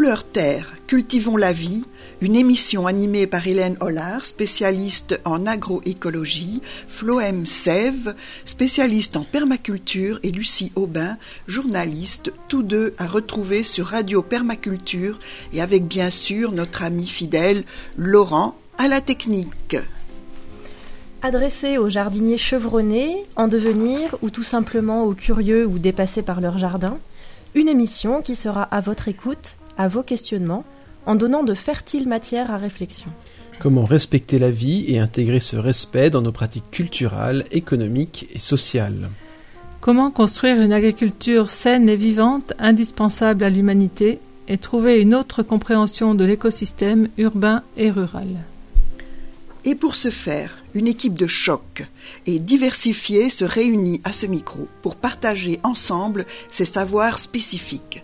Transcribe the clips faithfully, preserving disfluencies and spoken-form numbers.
Couleur Terre, cultivons la vie, une émission animée par Hélène Hollard, spécialiste en agroécologie, Floem Sève, spécialiste en permaculture, et Lucie Aubin, journaliste, tous deux à retrouver sur Radio Permaculture, et avec bien sûr notre ami fidèle Laurent à la technique. Adressée aux jardiniers chevronnés, en devenir ou tout simplement aux curieux ou dépassés par leur jardin, une émission qui sera à votre écoute, à vos questionnements, en donnant de fertiles matières à réflexion. Comment respecter la vie et intégrer ce respect dans nos pratiques culturelles, économiques et sociales. Comment construire une agriculture saine et vivante, indispensable à l'humanité, et trouver une autre compréhension de l'écosystème urbain et rural. Et pour ce faire, une équipe de choc et diversifiée se réunit à ce micro pour partager ensemble ses savoirs spécifiques.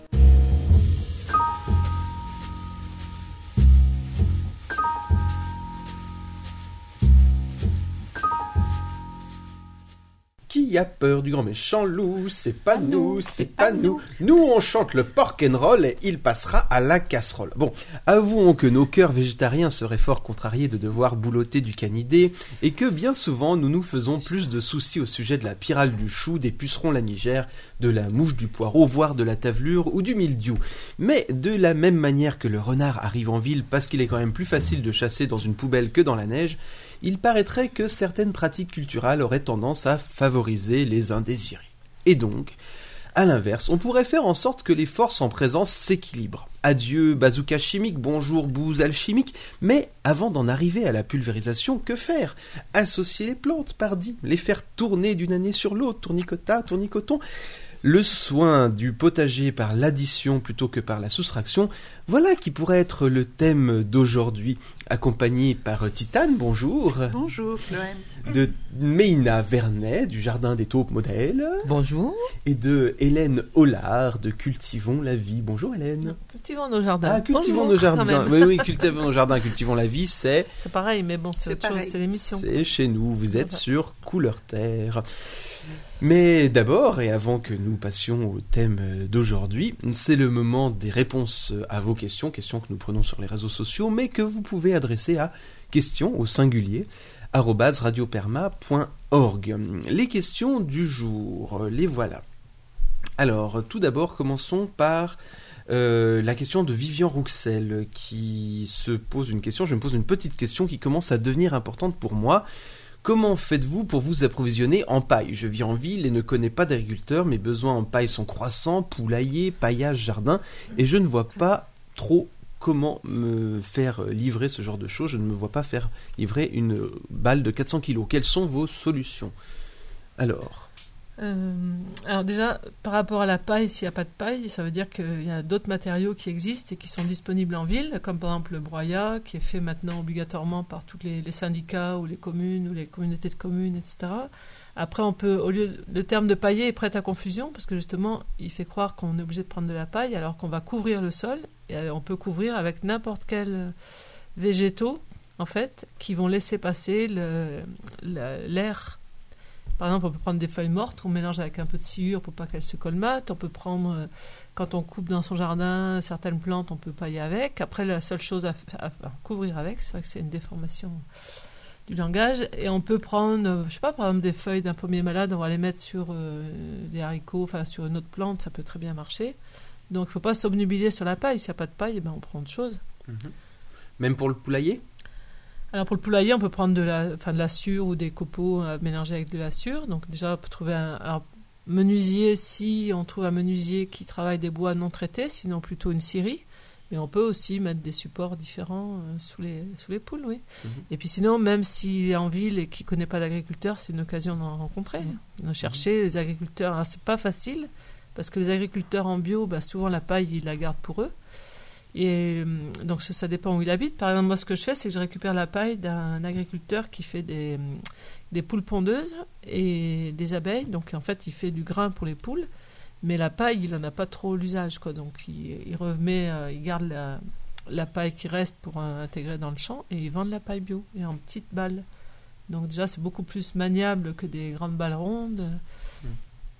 Qui a peur du grand méchant loup? C'est pas nous, c'est pas nous. Nous, on chante le pork and roll et il passera à la casserole. Bon, avouons que nos cœurs végétariens seraient fort contrariés de devoir boulotter du canidé et que bien souvent, nous nous faisons plus de soucis au sujet de la pyrale du chou, des pucerons lanigères, de la mouche du poireau, voire de la tavelure ou du mildiou. Mais de la même manière que le renard arrive en ville parce qu'il est quand même plus facile de chasser dans une poubelle que dans la neige, il paraîtrait que certaines pratiques culturelles auraient tendance à favoriser les indésirés. Et donc, à l'inverse, on pourrait faire en sorte que les forces en présence s'équilibrent. Adieu bazooka chimique, bonjour bouse alchimique, mais avant d'en arriver à la pulvérisation, que faire? Associer les plantes, pardi, les faire tourner d'une année sur l'autre, tournicota, tournicoton. Le soin du potager par l'addition plutôt que par la soustraction, voilà qui pourrait être le thème d'aujourd'hui, accompagné par Titane, bonjour. Bonjour, Floem. De Meina Vernet, du Jardin des Taupes Modèles. Bonjour. Et de Hélène Hollard, de Cultivons la Vie. Bonjour Hélène. Cultivons nos jardins. Ah, cultivons Bonjour, nos jardins. Oui, oui, cultivons nos jardins, cultivons la vie, c'est... C'est pareil, mais bon, c'est, C'est autre chose, pareil. c'est l'émission. C'est chez nous, vous êtes Ouais. sur Couleur Terre. Mais d'abord, et avant que nous passions au thème d'aujourd'hui, c'est le moment des réponses à vos questions, questions que nous prenons sur les réseaux sociaux, mais que vous pouvez adresser à questions au singulier, arobase radioperma point org. Les questions du jour, les voilà. Alors, tout d'abord, commençons par euh, la question de Vivian Rouxel, qui se pose une question, je me pose une petite question qui commence à devenir importante pour moi. Comment faites-vous pour vous approvisionner en paille? Je vis en ville et ne connais pas d'agriculteurs, mes besoins en paille sont croissants, poulailler, paillage, jardin, et je ne vois pas trop comment me faire livrer ce genre de choses. Je ne me vois pas faire livrer une balle de quatre cents kilos. Quelles sont vos solutions? Alors Euh, alors déjà, par rapport à la paille, s'il n'y a pas de paille, ça veut dire qu'il y a d'autres matériaux qui existent et qui sont disponibles en ville, comme par exemple le broyat, qui est fait maintenant obligatoirement par tous les, les syndicats ou les communes ou les communautés de communes, et cetera. Après, on peut, au lieu, le terme de pailler est prêt à confusion, parce que justement, il fait croire qu'on est obligé de prendre de la paille, alors qu'on va couvrir le sol, et on peut couvrir avec n'importe quel végétaux, en fait, qui vont laisser passer le, le, l'air. Par exemple, on peut prendre des feuilles mortes, on mélange avec un peu de sciure pour pas qu'elles se colmatent. On peut prendre, quand on coupe dans son jardin certaines plantes, on peut pailler avec. Après, la seule chose à, à, à couvrir avec, c'est vrai que c'est une déformation du langage. Et on peut prendre, je sais pas, par exemple, des feuilles d'un pommier malade, on va les mettre sur euh, des haricots, enfin sur une autre plante, ça peut très bien marcher. Donc, il faut pas s'obnubiler sur la paille. S'il n'y a pas de paille, eh ben, on prend autre chose. mmh. Même pour le poulailler? Alors pour le poulailler, on peut prendre de la, enfin de la sciure ou des copeaux à mélanger avec de la sciure. Donc déjà, on peut trouver un alors, menuisier si on trouve un menuisier qui travaille des bois non traités, sinon plutôt une scierie. Mais on peut aussi mettre des supports différents euh, sous les sous les poules, oui. Mmh. Et puis sinon, même s'il est en ville et qu'il connaît pas d'agriculteur, c'est une occasion d'en rencontrer, mmh. de chercher les agriculteurs. Alors c'est pas facile parce que les agriculteurs en bio, bah, souvent la paille ils la gardent pour eux. Et donc ça, ça dépend où il habite. Par exemple, moi ce que je fais, c'est que je récupère la paille d'un agriculteur qui fait des, des poules pondeuses et des abeilles. Donc en fait, il fait du grain pour les poules, mais la paille, il n'en a pas trop l'usage, quoi. Donc il, il remet, euh, il garde la, la paille qui reste pour euh, intégrer dans le champ et il vend de la paille bio et en petites balles. Donc déjà, c'est beaucoup plus maniable que des grandes balles rondes. Mmh.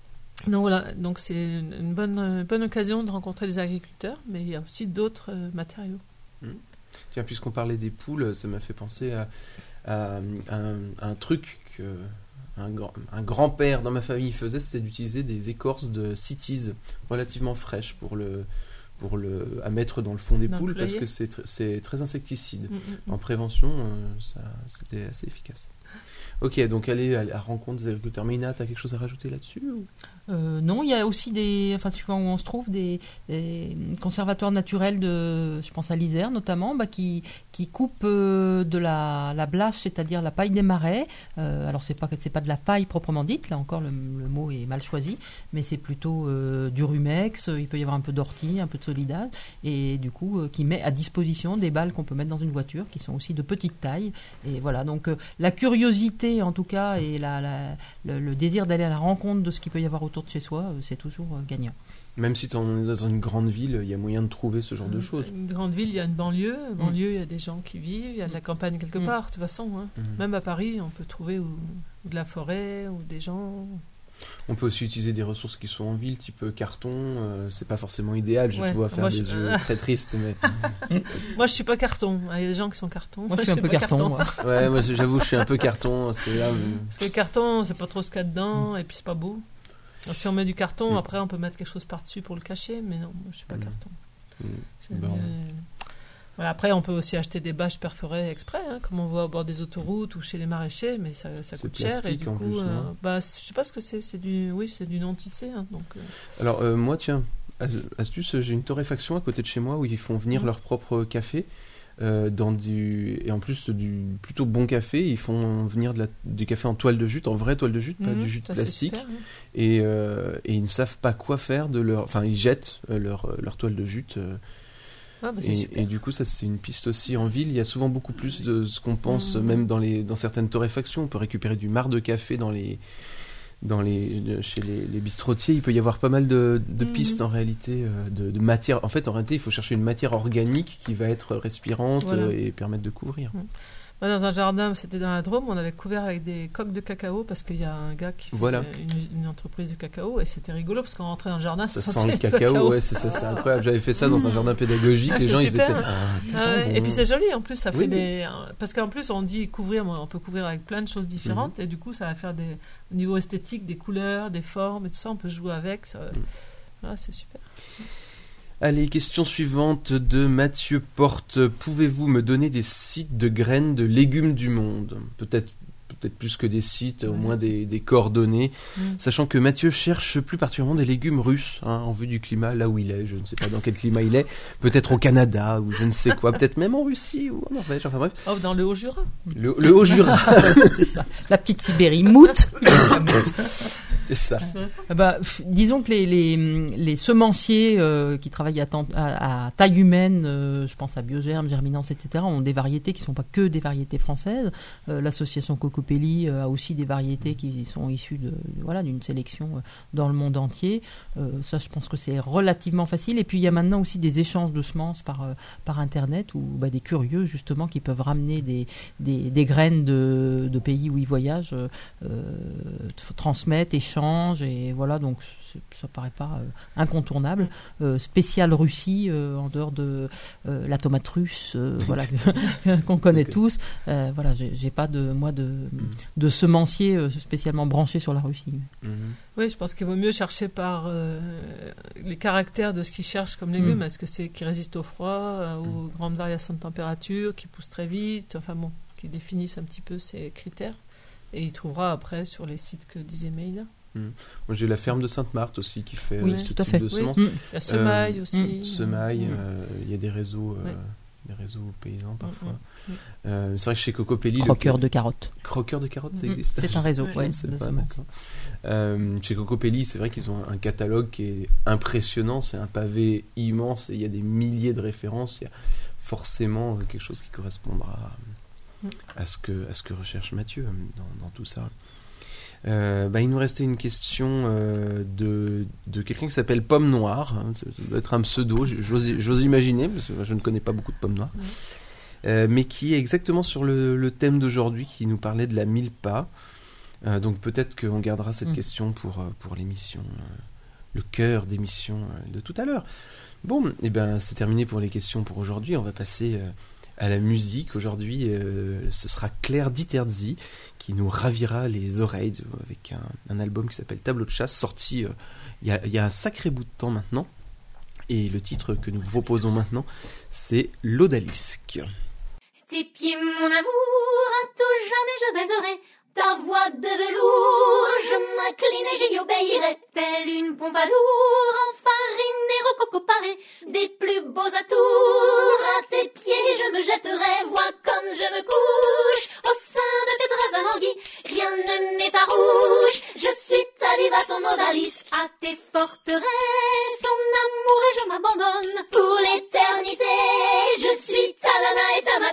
Donc voilà, donc c'est une bonne, une bonne occasion de rencontrer les agriculteurs, mais il y a aussi d'autres euh, matériaux. Mmh. Tiens, puisqu'on parlait des poules, ça m'a fait penser à, à, à, un, à un truc que un, grand, un grand-père dans ma famille faisait, c'était d'utiliser des écorces de cities relativement fraîches pour le, pour le, à mettre dans le fond des dans poules, parce que c'est, tr- c'est très insecticide. Mmh, mmh. En prévention, euh, ça, c'était assez efficace. Ok, donc aller à la rencontre des agriculteurs. Mina, tu as quelque chose à rajouter là-dessus ou... Euh, non, il y a aussi des, enfin suivant où on se trouve, des, des conservatoires naturels de, je pense à l'Isère notamment, bah, qui qui coupent euh, de la, la blache, c'est-à-dire la paille des marais. Euh, alors c'est pas c'est pas de la paille proprement dite, là encore le, le mot est mal choisi, mais c'est plutôt euh, du rumex. Il peut y avoir un peu d'ortie, un peu de solidage, et du coup euh, qui met à disposition des balles qu'on peut mettre dans une voiture, qui sont aussi de petite taille. Et voilà, donc euh, la curiosité en tout cas et la, la le, le désir d'aller à la rencontre de ce qu'il peut y avoir autour de chez soi, c'est toujours gagnant. Même si tu es dans une grande ville, il y a moyen de trouver ce genre de choses. Une grande ville, il y a une banlieue. Une banlieue, il y a des gens qui vivent, il y a de la campagne quelque Mm. part, de toute façon. Hein. Mm. Même à Paris, on peut trouver ou, ou de la forêt, ou des gens. On peut aussi utiliser des ressources qui sont en ville, type carton. Euh, c'est pas forcément idéal, je Ouais, te vois faire moi, des je- yeux très tristes. Mais... Moi, je suis pas carton. Il y a des gens qui sont carton. Moi, je suis un peu pas carton. moi. Ouais, moi j'avoue, je suis un peu carton. C'est là. mais- Parce que le carton, c'est pas trop ce qu'il y a dedans, et puis c'est pas beau. Alors, si on met du carton, Mm. après, on peut mettre quelque chose par-dessus pour le cacher, mais non, moi, je suis pas Mm. carton. Mm. J'aime Bon. mieux- Voilà, après, on peut aussi acheter des bâches perforées exprès, hein, comme on voit au bord des autoroutes ou chez les maraîchers, mais ça, ça C'est coûte cher. Et plastique, du en coup, plus, euh, non bah, je sais pas ce que c'est. C'est du, oui, c'est du non tissé. Hein, donc, euh, Alors, euh, moi, tiens, as- astuce, j'ai une torréfaction à côté de chez moi où ils font venir Mm. leur propre café. euh, dans du... Et en plus, du plutôt bon café. Ils font venir de la... du café en toile de jute, en vraie toile de jute, pas mhm, du jute ça, c'est plastique. super, hein. Et, euh, et ils ne savent pas quoi faire de leur. Enfin, ils jettent euh, leur, leur toile de jute. euh, Ah, bah, c'est et, super. et du coup, ça, c'est une piste aussi en ville. Il y a souvent beaucoup plus de ce qu'on pense, Mhm. même dans, les, dans certaines torréfactions. On peut récupérer du marc de café dans les. Dans les, chez les, les bistrotiers, il peut y avoir pas mal de, de Mhm. pistes en réalité, euh, de, de matière. En fait, en réalité, il faut chercher une matière organique qui va être respirante Voilà. euh, et permettre de couvrir. Moi, dans un jardin, c'était dans la Drôme, on avait couvert avec des coques de cacao parce qu'il y a un gars qui fait Voilà. une, une entreprise de cacao et c'était rigolo parce qu'on rentrait dans le jardin, Ça sentait sent le cacao, ouais, c'est ça, c'est incroyable. J'avais fait ça dans un jardin pédagogique, Ah, les c'est gens ils super, étaient. hein. Ah, putain, Ah ouais, bon. et puis c'est joli en plus, ça fait Oui, oui. des. Parce qu'en plus on dit couvrir, on peut couvrir avec plein de choses différentes et du coup ça va faire des. Au niveau esthétique, des couleurs, des formes et tout ça, on peut jouer avec. Ça... Ah, c'est super. Allez, question suivante de Mathieu Porte. Pouvez-vous me donner des sites de graines de légumes du monde ? Peut-être peut-être plus que des sites, au Vas-y. moins des, des coordonnées. Mm. Sachant que Mathieu cherche plus particulièrement des légumes russes, hein, en vue du climat, là où il est. Je ne sais pas dans quel climat il est. Peut-être au Canada, ou je ne sais quoi. Peut-être même en Russie, ou en Norvège. Enfin bref. Oh, dans le Haut-Jura. Le, le Haut-Jura, C'est ça. La petite Sibérie, moute. c'est ça. Ah bah, pff, disons que les, les, les semenciers euh, qui travaillent à, temps- à, à taille humaine, euh, je pense à Biogerme, Germinance, et cetera, ont des variétés qui ne sont pas que des variétés françaises. Euh, l'association Cocopelli euh, a aussi des variétés qui sont issues de, voilà, d'une sélection euh, dans le monde entier. Euh, ça, je pense que c'est relativement facile. Et puis, il y a maintenant aussi des échanges de semences par, euh, par Internet, où bah, des curieux, justement, qui peuvent ramener des, des, des graines de, de pays où ils voyagent, euh, euh, transmettent, échangent, et voilà, donc c'est- ça paraît pas euh, incontournable. Euh, spécial Russie, euh, en dehors de euh, la tomate russe, euh, voilà, qu'on connaît Ok. tous. Euh, voilà, j'ai j'ai pas de moi de, de semencier euh, spécialement branché sur la Russie. Mhm. Oui, je pense qu'il vaut mieux chercher par euh, les caractères de ce qu'ils cherchent comme légumes. Mm. Est-ce que c'est qui résiste au froid, euh, aux grandes variations de température, qui poussent très vite, enfin bon, qui définissent un petit peu ces critères. Et il trouvera après sur les sites que disait Meïla. Moi, j'ai la ferme de Sainte-Marthe aussi qui fait Oui, euh, ce tout à type fait. de Oui. semences. Mm. La semaille Euh, aussi. mm, Semaille, Mm. euh, il y a des réseaux, euh, Ouais. des réseaux paysans parfois. Mm, mm. Euh, c'est vrai que chez Cocopelli, le- Croqueur de carottes. croqueur de carottes, ça Mm. existe. C'est un réseau, Ouais, ouais, Je sais de pas, semences. d'accord. Euh, chez Cocopelli, c'est vrai qu'ils ont un catalogue qui est impressionnant. C'est un pavé immense et il y a des milliers de références. Il y a forcément quelque chose qui correspondra Mm. à ce que, à ce que recherche Mathieu dans, dans tout ça. Euh, bah, il nous restait une question euh, de, de quelqu'un qui s'appelle Pomme Noire. hein. Ça, ça doit être un pseudo, j'ose, j'ose imaginer, parce que je ne connais pas beaucoup de pommes noires. Ouais. Euh, mais qui est exactement sur le, le thème d'aujourd'hui, qui nous parlait de la milpa. Euh, donc peut-être qu'on gardera cette Mmh. question pour, euh, pour l'émission, euh, le cœur d'émission euh, de tout à l'heure. Bon, et ben c'est terminé pour les questions pour aujourd'hui. On va passer euh, à la musique. Aujourd'hui, euh, ce sera Claire Diterzi qui nous ravira les oreilles de- avec un, un album qui s'appelle Tableau de chasse, sorti euh, il y a, il y a un sacré bout de temps maintenant. Et le titre que nous vous proposons maintenant, c'est L'Odalisque. Tes pieds, mon amour, à tout jamais je baiserai. Ta voix de velours, je m'incline et j'y obéirai. Telle une pompadour, enfarinée, rococo-parée, des plus beaux atours. À tes pieds je me jetterai, vois comme je me couche au sein de tes draps alanguis. Rien ne m'effarouche, je suis ta diva, ton odalisque. À tes forteresses, son amour et je m'abandonne. Pour l'éternité, je suis ta nana et ta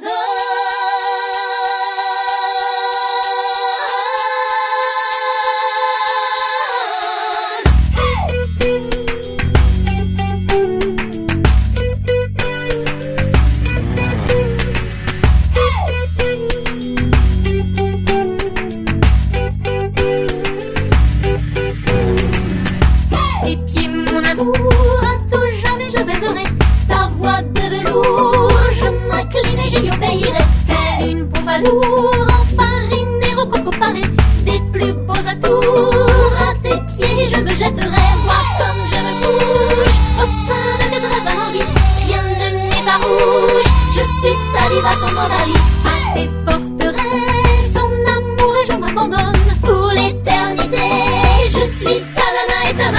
Tes pieds, mon amour, à tout jamais je baiserai. Ta voix de velours, je m'incline et j'y obéirai. Telle une pompadour, enfarinée, rococo-parée, des plus beaux atours. À tes pieds je me jetterai, vois comme je me couche au sein de tes draps alanguis. Rien ne m'effarouche, je suis ta diva, ton odalisque. À tes forteresses, son amour et je m'abandonne. Pour l'éternité, je suis ta nana et ta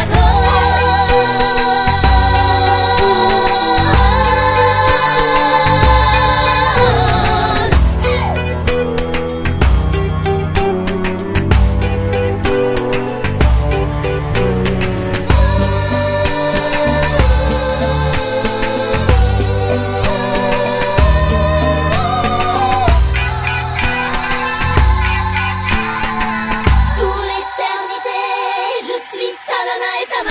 Pour l'éternité, je suis ta nana et ta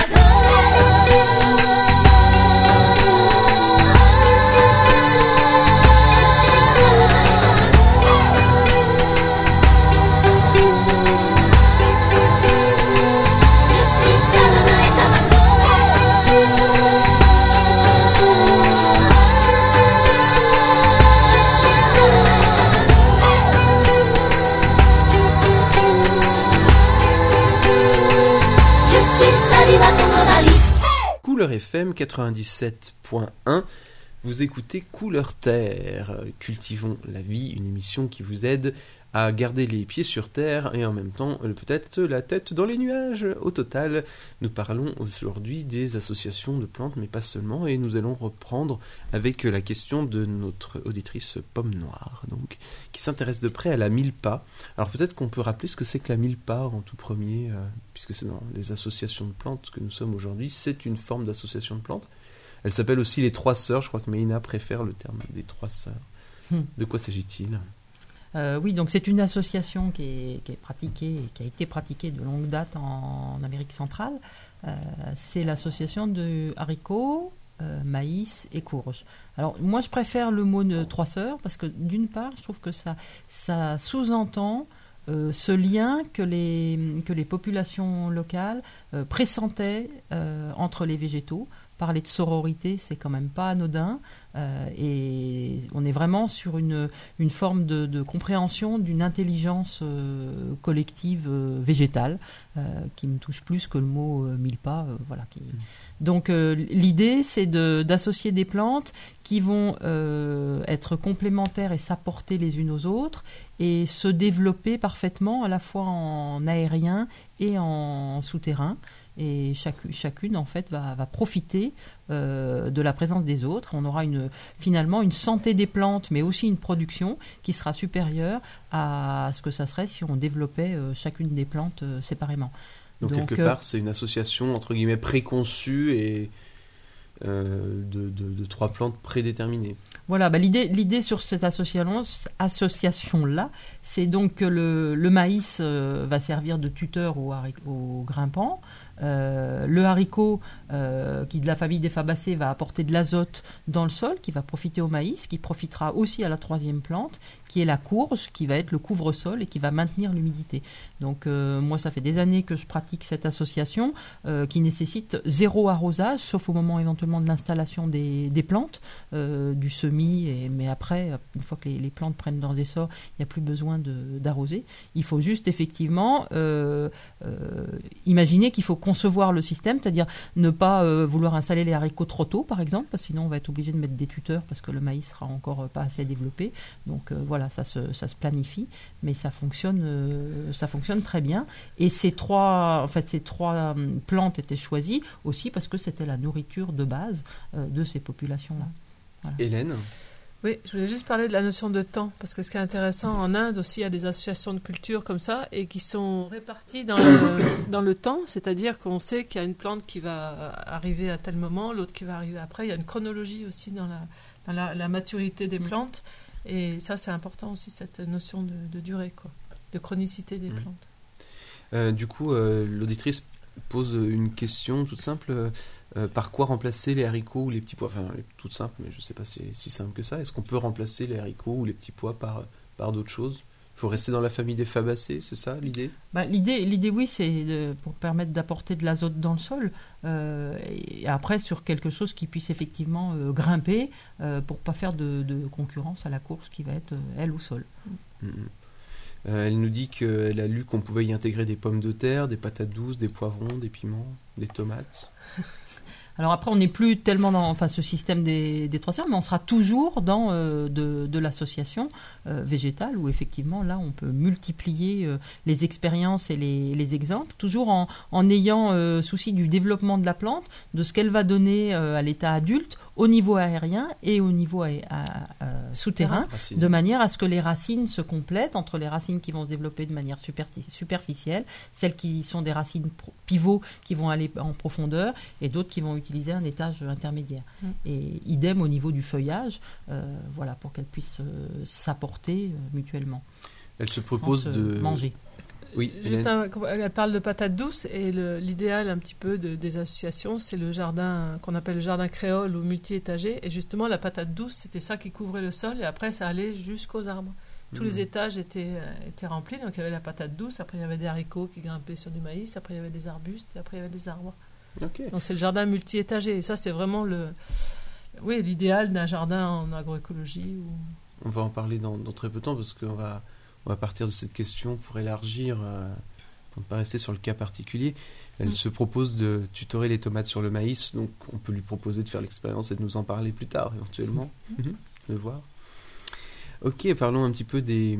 Je suis ta nana et ta Je suis ta diva, ton odalisque. Couleur F M quatre-vingt-dix-sept point un, vous écoutez Couleur Terre, Cultivons la vie, une émission qui vous aide à garder les pieds sur terre et en même temps euh, peut-être la tête dans les nuages. Au total, nous parlons aujourd'hui des associations de plantes, mais pas seulement, et nous allons reprendre avec la question de notre auditrice Pomme Noire, donc, qui s'intéresse de près à la mille-pas. Alors peut-être qu'on peut rappeler ce que c'est que la mille-pas en tout premier, euh, puisque c'est dans les associations de plantes que nous sommes aujourd'hui, c'est une forme d'association de plantes. Elle s'appelle aussi les trois sœurs, je crois que Méina préfère le terme des trois sœurs. Hmm. De quoi s'agit-il ? Euh, oui, donc c'est une association qui est, qui est pratiquée, qui a été pratiquée de longue date en, en Amérique centrale. Euh, c'est l'association de haricots, euh, maïs et courges. Alors moi je préfère le mot de trois sœurs parce que d'une part je trouve que ça, ça sous-entend euh, ce lien que les, que les populations locales euh, pressentaient euh, entre les végétaux. Parler de sororité, c'est quand même pas anodin, euh, et on est vraiment sur une, une forme de, de compréhension d'une intelligence euh, collective euh, végétale euh, qui me touche plus que le mot euh, mille-pas. Euh, voilà, qui... Donc euh, l'idée, c'est de, d'associer des plantes qui vont euh, être complémentaires et s'apporter les unes aux autres et se développer parfaitement à la fois en aérien et en souterrain. Et chaque, chacune en fait va, va profiter euh, de la présence des autres. On aura une, finalement une santé des plantes, mais aussi une production qui sera supérieure à ce que ça serait si on développait euh, chacune des plantes euh, séparément. Donc, Donc quelque euh, part, c'est une association entre guillemets préconçue et euh, de, de, de trois plantes prédéterminées. Voilà, bah l'idée, l'idée sur cette association, association-là, c'est donc que le, le maïs euh, va servir de tuteur aux, haric- aux grimpants. Euh, le haricot, euh, qui est de la famille des fabacées, va apporter de l'azote dans le sol, qui va profiter au maïs, qui profitera aussi à la troisième plante, qui est la courge, qui va être le couvre-sol et qui va maintenir l'humidité. Donc euh, moi, ça fait des années que je pratique cette association euh, qui nécessite zéro arrosage, sauf au moment éventuellement de l'installation des, des plantes, euh, du semis, et, mais après, une fois que les, les plantes prennent leurs essors, il n'y a plus besoin de, d'arroser. Il faut juste effectivement euh, euh, imaginer qu'il faut concevoir le système, c'est-à-dire ne pas euh, vouloir installer les haricots trop tôt, par exemple, parce que sinon on va être obligé de mettre des tuteurs parce que le maïs sera encore euh, pas assez développé. Donc euh, voilà, ça se, ça se planifie, mais ça fonctionne, euh, ça fonctionne très bien. Et ces trois, en fait, ces trois euh, plantes étaient choisies aussi parce que c'était la nourriture de base euh, de ces populations-là. Voilà. Hélène ? Oui, je voulais juste parler de la notion de temps, parce que ce qui est intéressant, en Inde aussi, il y a des associations de culture comme ça, et qui sont réparties dans le, dans le temps, c'est-à-dire qu'on sait qu'il y a une plante qui va arriver à tel moment, l'autre qui va arriver après. Il y a une chronologie aussi dans la, dans la, la maturité des plantes, et ça, c'est important aussi, cette notion de, de durée, quoi, de chronicité des mmh. plantes. Euh, du coup, euh, l'auditrice pose une question toute simple. Euh, par quoi remplacer les haricots ou les petits pois ? Enfin, toute simple, mais je ne sais pas si c'est si simple que ça. Est-ce qu'on peut remplacer les haricots ou les petits pois par, par d'autres choses ? Il faut rester dans la famille des fabacées, c'est ça l'idée ? Bah, l'idée, l'idée, oui, c'est de, pour permettre d'apporter de l'azote dans le sol. Euh, et après, sur quelque chose qui puisse effectivement euh, grimper euh, pour ne pas faire de, de concurrence à la course qui va être, euh, elle, au sol. Mmh. Euh, elle nous dit qu'elle a lu qu'on pouvait y intégrer des pommes de terre, des patates douces, des poivrons, des piments, des tomates. Alors après, on n'est plus tellement dans enfin, ce système des, des trois serres, mais on sera toujours dans euh, de, de l'association euh, végétale, où effectivement, là, on peut multiplier euh, les expériences et les, les exemples, toujours en, en ayant euh, souci du développement de la plante, de ce qu'elle va donner euh, à l'état adulte, au niveau aérien et au niveau à, à, à, souterrain, Racine. De manière à ce que les racines se complètent entre les racines qui vont se développer de manière super, superficielle, celles qui sont des racines pivots qui vont aller en profondeur et d'autres qui vont utiliser un étage intermédiaire. Mmh. Et idem au niveau du feuillage, euh, voilà, pour qu'elles puissent euh, s'apporter euh, mutuellement. Elle se propose sans se de manger. Oui, juste un, elle parle de patates douces et le, l'idéal un petit peu de, des associations, c'est le jardin qu'on appelle le jardin créole ou multi-étagé. Et justement, la patate douce, c'était ça qui couvrait le sol et après, ça allait jusqu'aux arbres. Tous mmh. les étages étaient, étaient remplis, donc il y avait la patate douce, après il y avait des haricots qui grimpaient sur du maïs, après il y avait des arbustes et après il y avait des arbres. Okay. Donc c'est le jardin multi-étagé et ça, c'est vraiment le, oui, l'idéal d'un jardin en agroécologie. Ou... On va en parler dans, dans très peu de temps parce qu'on va... On va partir de cette question pour élargir, euh, pour ne pas rester sur le cas particulier. Elle mmh. se propose de tutorer les tomates sur le maïs, donc on peut lui proposer de faire l'expérience et de nous en parler plus tard, éventuellement, mmh. de voir. Ok, parlons un petit peu des,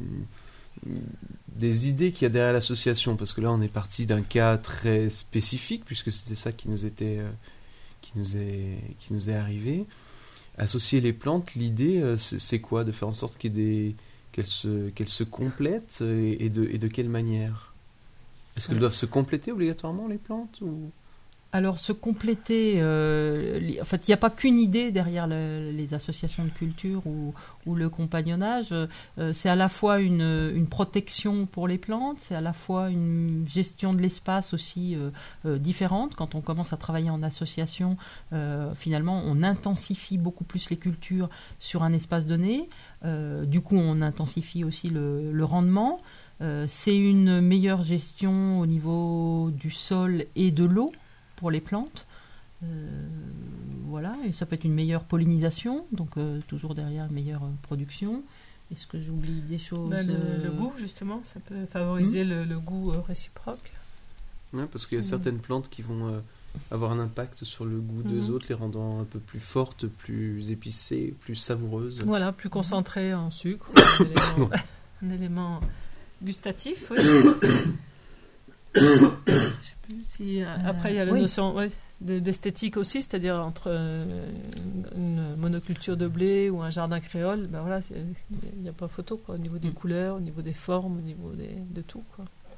des idées qu'il y a derrière l'association, parce que là on est parti d'un cas très spécifique, puisque c'était ça qui nous, était, euh, qui nous, est, qui nous est arrivé. Associer les plantes, l'idée, euh, c'est, c'est quoi ? De faire en sorte qu'il y ait des... Qu'elles se, qu'elles se complètent et, et, de, et de quelle manière ? Est-ce qu'elles doivent se compléter obligatoirement, les plantes ou... Alors, se compléter, euh, en fait, il n'y a pas qu'une idée derrière le, les associations de culture ou, ou le compagnonnage. Euh, c'est à la fois une, une protection pour les plantes, c'est à la fois une gestion de l'espace aussi euh, euh, différente. Quand on commence à travailler en association, euh, finalement, on intensifie beaucoup plus les cultures sur un espace donné. Euh, du coup, on intensifie aussi le, le rendement. Euh, c'est une meilleure gestion au niveau du sol et de l'eau pour les plantes. Euh, voilà, et ça peut être une meilleure pollinisation, donc euh, toujours derrière une meilleure euh, production. Est-ce que j'oublie des choses ben, le, euh... le goût, justement, ça peut favoriser mmh. le, le goût euh, réciproque. Ouais, parce qu'il y a mmh. certaines plantes qui vont euh, avoir un impact sur le goût mmh. des autres, les rendant un peu plus fortes, plus épicées, plus savoureuses. Voilà, plus concentrées en sucre, un, élément, un élément gustatif, oui. Je sais plus si, euh, après, il y a la oui. notion ouais, de, d'esthétique aussi, c'est-à-dire entre euh, une monoculture de blé ou un jardin créole, ben voilà, il n'y a pas photo, quoi, au niveau des mmh. couleurs, au niveau des formes, au niveau des, de tout, quoi.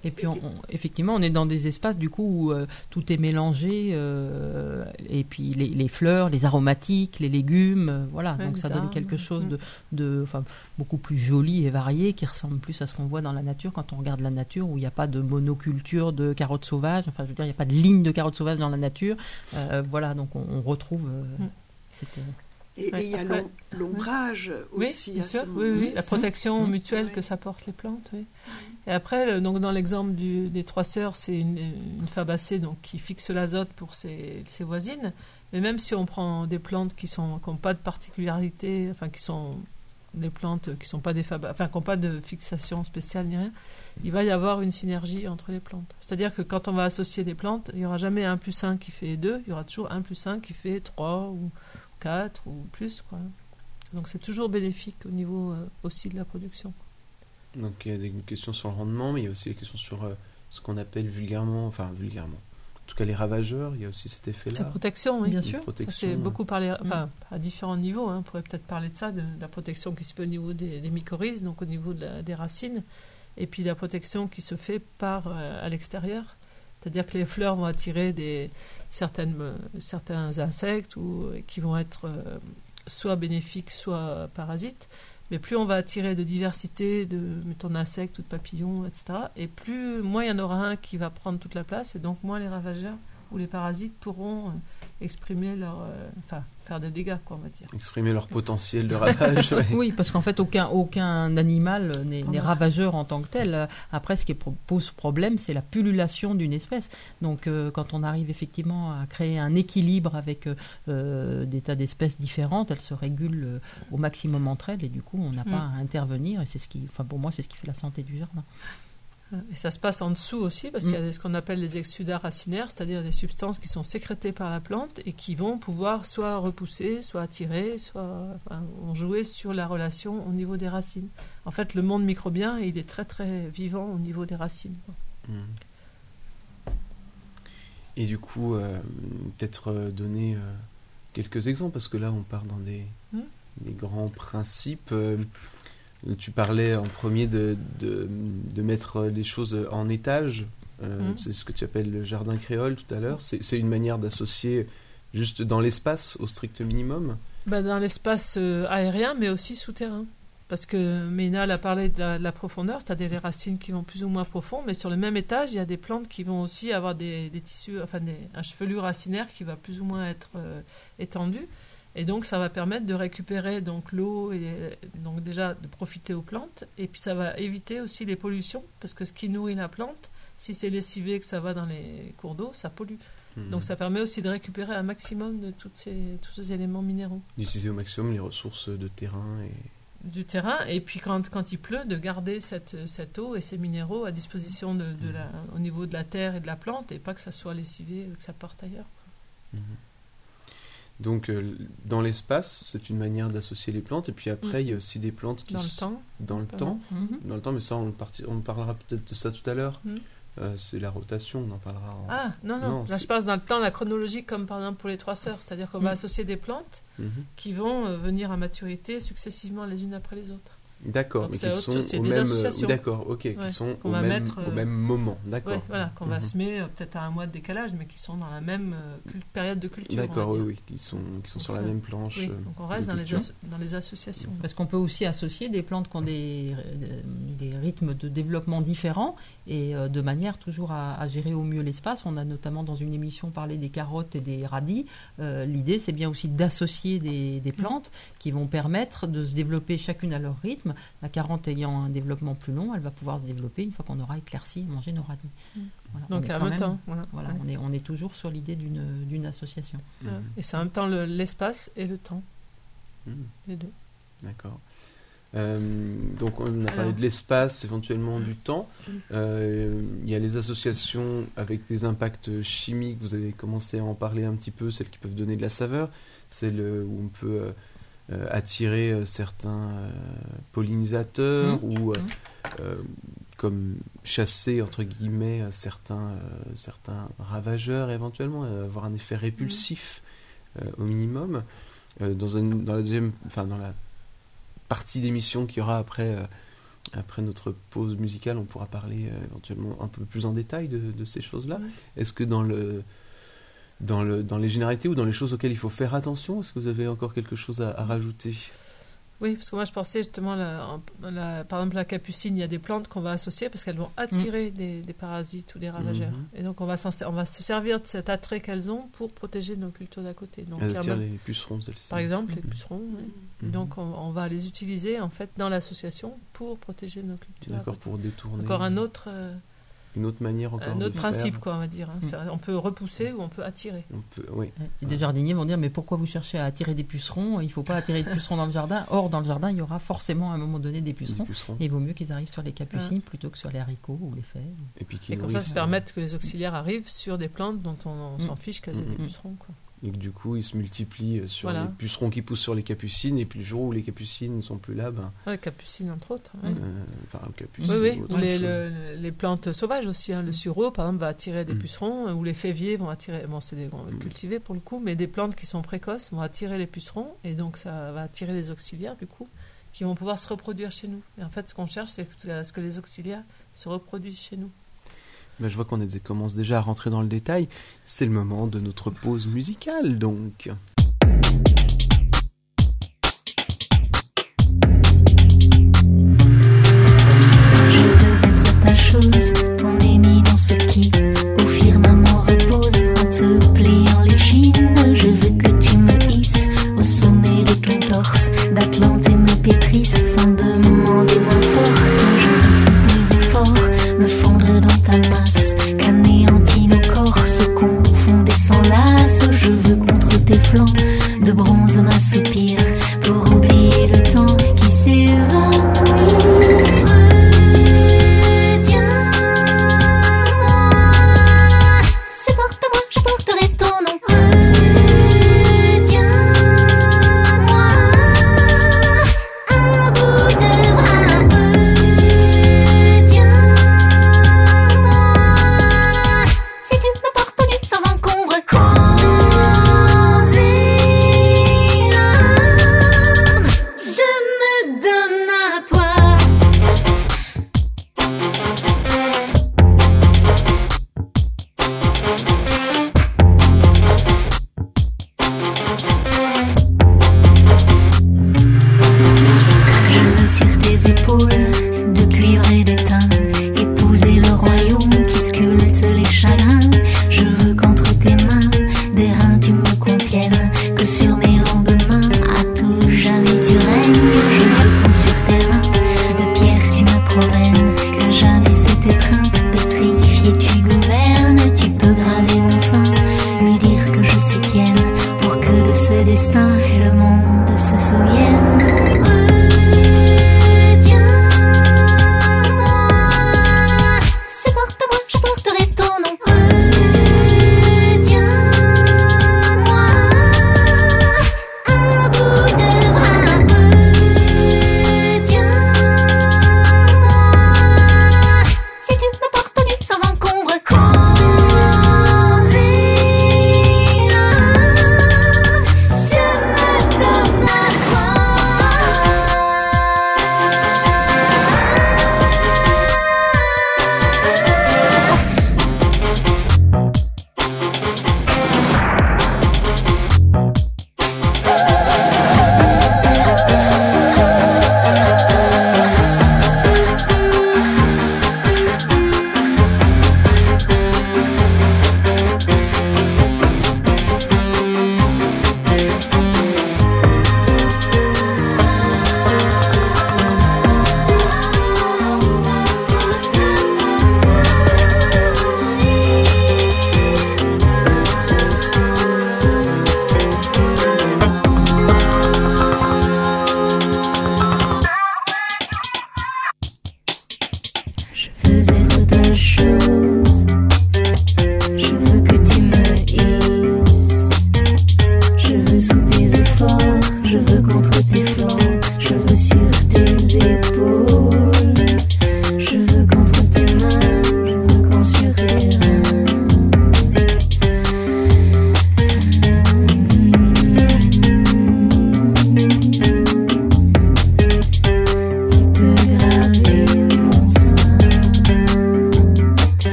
Et puis, on, on, effectivement, on est dans des espaces du coup où euh, tout est mélangé, euh, et puis les, les fleurs, les aromatiques, les légumes, euh, voilà. Ouais, donc ça donne arbres. quelque chose Mm. de, de, enfin, beaucoup plus joli et varié, qui ressemble plus à ce qu'on voit dans la nature quand on regarde la nature, où il n'y a pas de monoculture de carottes sauvages. Enfin, je veux dire, il n'y a pas de ligne de carottes sauvages dans la nature. Euh, voilà, donc on, on retrouve. Euh, Mm. c'était... Et et il y a Après- l'om- l'ombrage Oui, aussi bien à sûr, ce oui, moment. oui, c'est la ça protection Mmh. mutuelle Ouais. que s'apportent les plantes. Oui. Et après, le- donc dans l'exemple du- des trois sœurs, c'est une, une fabacée donc qui fixe l'azote pour ses, ses voisines. Mais même si on prend des plantes qui sont qui n'ont pas de particularité, enfin qui sont des plantes qui sont pas des faba- enfin qui n'ont pas de fixation spéciale ni rien, il va y avoir une synergie entre les plantes. C'est-à-dire que quand on va associer des plantes, il n'y aura jamais un plus un qui fait deux, il y aura toujours un plus un qui fait trois ou quatre ou plus, quoi. Donc c'est toujours bénéfique au niveau euh, aussi de la production. Donc il y a des questions sur le rendement, mais il y a aussi des questions sur euh, ce qu'on appelle vulgairement, enfin vulgairement, en tout cas les ravageurs, il y a aussi cet La effet-là. protection, oui. Bien Une sûr. Ça, protection, c'est euh, beaucoup parlé, enfin, à différents niveaux. Hein. On pourrait peut-être parler de ça, de, de la protection qui se fait au niveau des, des mycorhizes, donc au niveau de la- des racines, et puis la protection qui se fait par euh, à l'extérieur. C'est-à-dire que les fleurs vont attirer des, certaines, euh, certains insectes ou, qui vont être euh, soit bénéfiques, soit parasites. Mais plus on va attirer de diversité de, mettons, d'insectes ou de papillons, et cetera, et plus, moins il y en aura un qui va prendre toute la place, et donc moins les ravageurs ou les parasites pourront euh, exprimer leur, euh, enfin, faire des dégâts, quoi, on va dire. Exprimer leur potentiel de ravage. ouais. Oui, parce qu'en fait, aucun, aucun animal n'est, n'est Ah. ravageur en tant que tel. Après, ce qui pro- pose problème, c'est la pullulation d'une espèce. Donc, euh, quand on arrive effectivement à créer un équilibre avec euh, des tas d'espèces différentes, elles se régulent euh, au maximum entre elles, et du coup, on n'a Mm. pas à intervenir. Et c'est ce qui, enfin, pour moi, c'est ce qui fait la santé du jardin. Et ça se passe en dessous aussi, parce Mm. qu'il y a ce qu'on appelle les exsudats racinaires, c'est-à-dire des substances qui sont sécrétées par la plante et qui vont pouvoir soit repousser, soit attirer, soit enfin, vont jouer sur la relation au niveau des racines. En fait, le monde microbien, il est très très vivant au niveau des racines. Mm. Et du coup, euh, peut-être euh, donner euh, quelques exemples, parce que là, on part dans des, Mm. des grands principes. Euh, tu parlais en premier de, de, de mettre les choses en étage. Euh, Mm. C'est ce que tu appelles le jardin créole tout à l'heure. C'est, c'est une manière d'associer juste dans l'espace au strict minimum. Ben, dans l'espace euh, aérien, mais aussi souterrain. Parce que Ménal a parlé de la, de la profondeur, c'est-à-dire les racines qui vont plus ou moins profond, mais sur le même étage, il y a des plantes qui vont aussi avoir des, des tissus, enfin des, un chevelu racinaire qui va plus ou moins être euh, étendu. Et donc, ça va permettre de récupérer donc l'eau et donc déjà de profiter aux plantes. Et puis, ça va éviter aussi les pollutions, parce que ce qui nourrit la plante, si c'est lessivé que ça va dans les cours d'eau, ça pollue. Mm. Donc, ça permet aussi de récupérer un maximum de toutes ces, tous ces éléments minéraux D'utiliser au maximum les ressources de terrain. Et... du terrain, et puis quand, quand il pleut, de garder cette, cette eau et ces minéraux à disposition de, de la, au niveau de la terre et de la plante, et pas que ça soit lessivé, que ça parte ailleurs. Mhm. Donc, euh, dans l'espace, c'est une manière d'associer les plantes. Et puis après, Mm. il y a aussi des plantes qui Dans le s- temps. Dans le Pas temps. Mhm. Dans le temps, mais ça, on, parti- on parlera peut-être de ça tout à l'heure. Mm. Euh, c'est la rotation, on en parlera. En... Ah, non, non, Non, là c'est- je passe dans le temps, la chronologie, comme par exemple pour les trois sœurs, c'est-à-dire qu'on va Mm. associer des plantes Mhm. qui vont euh, venir à maturité successivement les unes après les autres. D'accord, Donc mais c'est qui autre sont chose, c'est au des même. associations. D'accord, ok, Ouais, qui sont qu'on au va même, mettre, euh, au même moment. D'accord. Ouais, voilà, qu'on va Mhm. semer euh, peut-être à un mois de décalage, mais qui sont dans la même euh, cul- période de culture. on va D'accord, oui, dire. oui, qui sont, qui sont C'est sur la ça. même planche. Oui, euh, donc on reste de dans les, culture. as- dans les associations. Parce qu'on peut aussi associer des plantes qui ont des, des rythmes de développement différents, et euh, de manière toujours à, à gérer au mieux l'espace. On a notamment dans une émission parlé des carottes et des radis. Euh, l'idée, c'est bien aussi d'associer des, des plantes qui vont permettre de se développer chacune à leur rythme. La carotte ayant un développement plus long, elle va pouvoir se développer une fois qu'on aura éclairci et mangé nos radis. Mm. Voilà, Donc on est en quand même même- temps. Voilà. Voilà, Ouais. on est, on est toujours sur l'idée d'une, d'une association. Mhm. Et c'est en même temps le- l'espace et le temps, Mhm. les deux. D'accord. Euh, donc on a parlé Alors. de l'espace, éventuellement du temps. Euh, Il y a les associations avec des impacts chimiques. Vous avez commencé à en parler un petit peu, celles qui peuvent donner de la saveur, celles où on peut euh, euh, attirer euh, certains euh, pollinisateurs Mmh. ou euh, Mmh. euh, comme chasser entre guillemets euh, certains euh, certains ravageurs éventuellement, euh, avoir un effet répulsif euh, au minimum. Euh, dans, une, dans la deuxième, enfin dans la partie d'émission qu'il y aura après, euh, Après notre pause musicale, on pourra parler euh, éventuellement un peu plus en détail de, de ces choses-là. Oui. Est-ce que dans le, dans le dans les généralités ou dans les choses auxquelles il faut faire attention, est-ce que vous avez encore quelque chose à, à rajouter ? Oui, parce que moi je pensais justement, la, la, par exemple la capucine, il y a des plantes qu'on va associer parce qu'elles vont attirer mmh. des, des parasites ou des ravageurs. Mmh. Et donc on va, on va se servir de cet attrait qu'elles ont pour protéger nos cultures d'à côté. Donc, elles attirent les pucerons, celles-ci. Par exemple, mmh. les pucerons. Oui. Mmh. Donc on, on va les utiliser en fait dans l'association pour protéger nos cultures. D'accord, pour détourner. Encore un autre... Euh, Une autre manière encore un autre de principe, faire. quoi, on va dire. Hein. Mmh. Ça, on peut repousser ou on peut attirer. On peut, oui. Et des jardiniers vont dire, mais pourquoi vous cherchez à attirer des pucerons ? Il ne faut pas attirer des pucerons dans le jardin. Or, dans le jardin, il y aura forcément à un moment donné des pucerons. Des pucerons. Et il vaut mieux qu'ils arrivent sur les capucines ah. plutôt que sur les haricots ou les fèves. Et, puis et comme ça, ça permet que les auxiliaires arrivent sur des plantes dont on, on mmh. s'en fiche qu'elles aient mmh. des pucerons, quoi. Et que du coup, ils se multiplient sur voilà. les pucerons qui poussent sur les capucines, et puis le jour où les capucines ne sont plus là, ben... Ah, les capucines, entre autres. Euh, Hein. Enfin, capucines, oui, oui. Ou les, chose. le, les plantes sauvages aussi. Hein. Le sureau, par exemple, va attirer des mmh. pucerons, ou les féviers vont attirer... Bon, c'est des vont mmh. cultivés pour le coup, mais des plantes qui sont précoces vont attirer les pucerons, et donc ça va attirer les auxiliaires, du coup, qui vont pouvoir se reproduire chez nous. Et en fait, ce qu'on cherche, c'est que, ce que les auxiliaires se reproduisent chez nous. Ben, je vois qu'on est, commence déjà à rentrer dans le détail. C'est le moment de notre pause musicale, donc. Je veux être ta chose, ton éminence qui au firmament repose en te pliant l'échine. Je veux que tu me hisses au sommet de ton torse, d'Atlante et me pétrisse sans demander moins fort. Quand je veux sous tes efforts me fondre dans ta masse, qu'anéantit nos corps se confondent et s'enlacent. Je veux contre tes flancs de bronze m'assoupir pour oublier le temps qui s'évanouit. Toi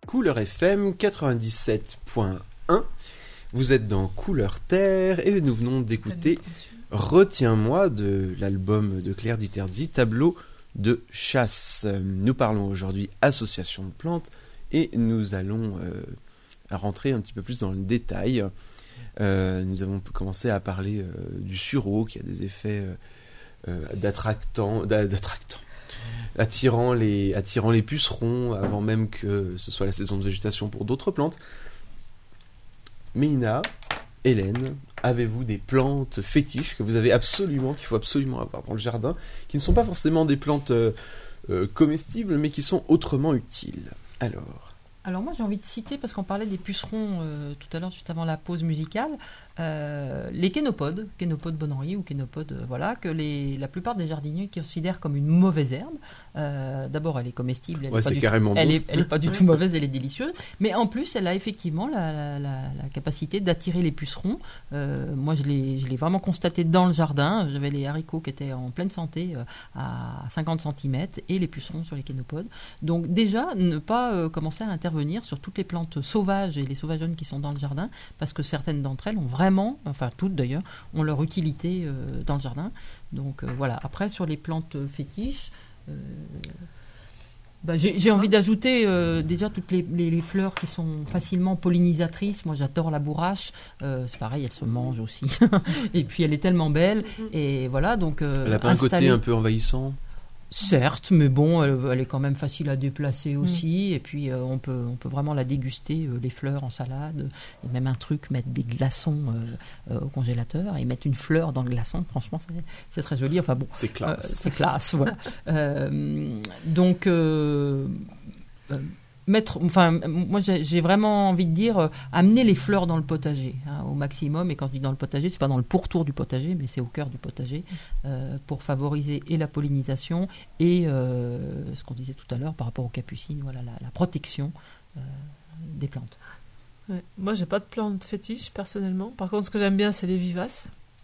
Couleur F M quatre-vingt-dix-sept point un. Vous êtes dans Couleur Terre et nous venons d'écouter Retiens-moi de l'album de Claire Diterzi, Tableau de chasse. Nous parlons aujourd'hui association de plantes et nous allons euh, rentrer un petit peu plus dans le détail. Euh, nous avons commencé à parler euh, du sureau qui a des effets euh, euh, d'attractants, d'attractants. Attirant les, attirant les pucerons avant même que ce soit la saison de végétation pour d'autres plantes. Méina, Hélène, avez-vous des plantes fétiches que vous avez absolument, qu'il faut absolument avoir dans le jardin, qui ne sont pas forcément des plantes euh, euh, comestibles, mais qui sont autrement utiles? Alors Alors moi j'ai envie de citer, parce qu'on parlait des pucerons euh, tout à l'heure, juste avant la pause musicale, euh, les kénopodes, kénopodes Bonnery ou kénopodes, euh, voilà, que les, la plupart des jardiniers considèrent comme une mauvaise herbe. Euh, d'abord elle est comestible, elle ouais, est pas c'est du carrément tout, bon. elle est, elle est pas du tout mauvaise, elle est délicieuse, mais en plus elle a effectivement la, la, la, la capacité d'attirer les pucerons. Euh, moi je l'ai, je l'ai vraiment constaté dans le jardin, j'avais les haricots qui étaient en pleine santé euh, à cinquante centimètres et les pucerons sur les kénopodes. Donc déjà ne pas euh, commencer à intervenir sur toutes les plantes sauvages et les sauvageonnes qui sont dans le jardin, parce que certaines d'entre elles ont vraiment, enfin toutes d'ailleurs, ont leur utilité euh, dans le jardin. Donc euh, voilà. Après sur les plantes fétiches, euh, bah, j'ai, j'ai envie d'ajouter euh, déjà toutes les, les, les fleurs qui sont facilement pollinisatrices. Moi j'adore la bourrache, euh, c'est pareil, elle se mange aussi. Et puis elle est tellement belle, et voilà, donc euh, elle n'a pas installer... un côté un peu envahissant? Certes, mais bon, elle, elle est quand même facile à déplacer aussi, mmh. et puis euh, on, peut, on peut vraiment la déguster, euh, les fleurs en salade, et même un truc, mettre des glaçons euh, euh, au congélateur, et mettre une fleur dans le glaçon, franchement c'est, c'est très joli, enfin bon, c'est classe, euh, c'est classe, voilà. euh, donc, euh, euh, mettre, enfin, moi j'ai, j'ai vraiment envie de dire, euh, amener les fleurs dans le potager, hein, au maximum, et quand je dis dans le potager, c'est pas dans le pourtour du potager, mais c'est au cœur du potager, euh, pour favoriser et la pollinisation, et euh, ce qu'on disait tout à l'heure par rapport aux capucines, voilà, la, la protection euh, des plantes. Ouais. Moi j'ai pas de plantes fétiches personnellement, par contre ce que j'aime bien c'est les vivaces.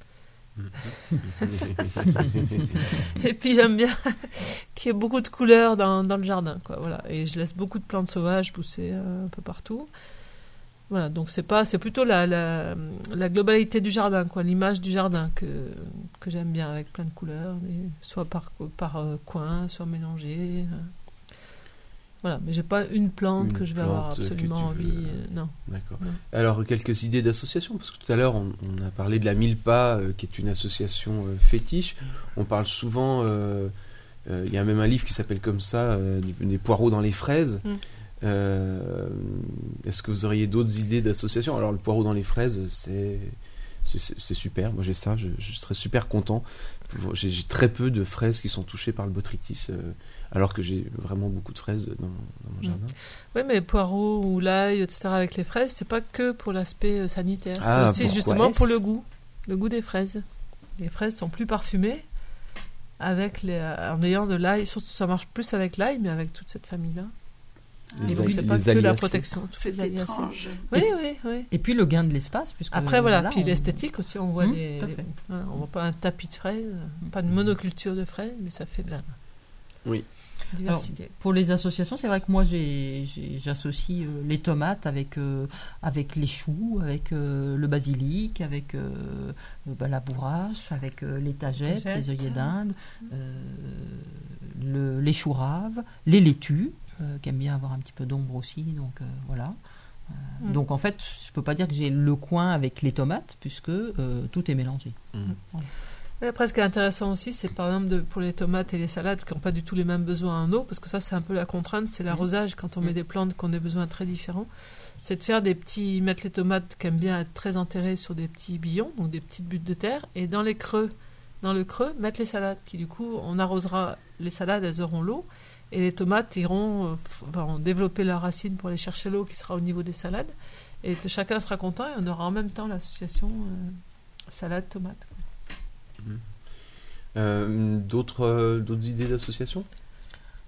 Et puis j'aime bien qu'il y ait beaucoup de couleurs dans, dans le jardin, quoi, voilà. Et je laisse beaucoup de plantes sauvages pousser euh, un peu partout, voilà. Donc c'est pas, c'est plutôt la, la, la globalité du jardin, quoi, l'image du jardin que, que j'aime bien, avec plein de couleurs, et soit par, par euh, coin, soit mélangées, euh. Voilà, mais j'ai pas une plante une que je vais plante avoir absolument envie. Veux... Euh, non. D'accord. Non. Alors, quelques idées d'association, parce que tout à l'heure, on, on a parlé de la Mille-Pas, euh, qui est une association euh, fétiche. On parle souvent, il euh, euh, y a même un livre qui s'appelle comme ça, euh, des poireaux dans les fraises. Mm. Euh, est-ce que vous auriez d'autres idées d'association? Alors, le poireau dans les fraises, c'est... C'est, c'est super, moi j'ai ça, je, je serais super content. J'ai, j'ai très peu de fraises qui sont touchées par le botrytis, euh, alors que j'ai vraiment beaucoup de fraises dans, dans mon jardin. Mmh. Oui, mais poireaux ou l'ail, et cetera, avec les fraises, c'est pas que pour l'aspect euh, sanitaire, ah, c'est aussi justement est-ce pour le goût, le goût des fraises. Les fraises sont plus parfumées, avec les, en ayant de l'ail, surtout ça marche plus avec l'ail, mais avec toute cette famille-là. Les, donc, ali- c'est pas les que la aliacées. protection. C'est étrange. Oui, oui, oui. Et puis le gain de l'espace. Puisque Après, voilà, là, puis on... l'esthétique aussi, on voit mmh, les, les... les voilà, on voit pas un tapis de fraises, pas de monoculture de fraises, mais ça fait de la oui. diversité. Alors, pour les associations, c'est vrai que moi j'ai, j'ai, j'associe euh, les tomates avec, euh, avec les choux, avec euh, le basilic, avec euh, bah, la bourrache, avec euh, les tagettes, les œillets d'Inde, euh, le, les choux raves, les laitues. Euh, qui aime bien avoir un petit peu d'ombre aussi, donc euh, voilà. Euh, mmh. Donc en fait, je peux pas dire que j'ai le coin avec les tomates, puisque euh, tout est mélangé. Mmh. Voilà. Et après, ce qui est intéressant aussi, c'est par exemple de, pour les tomates et les salades qui n'ont pas du tout les mêmes besoins en eau, parce que ça, c'est un peu la contrainte, c'est l'arrosage mmh. quand on mmh. met des plantes qui ont des besoins très différents. C'est de faire des petits, mettre les tomates qui aiment bien être très enterrées sur des petits billons, donc des petites buttes de terre, et dans les creux, dans le creux, mettre les salades, qui du coup, on arrosera les salades, elles auront l'eau. Et les tomates iront euh, vont développer leurs racines pour aller chercher l'eau qui sera au niveau des salades. Et t- chacun sera content et on aura en même temps l'association euh, salade-tomate. Mmh. Euh, d'autres, euh, d'autres idées d'association?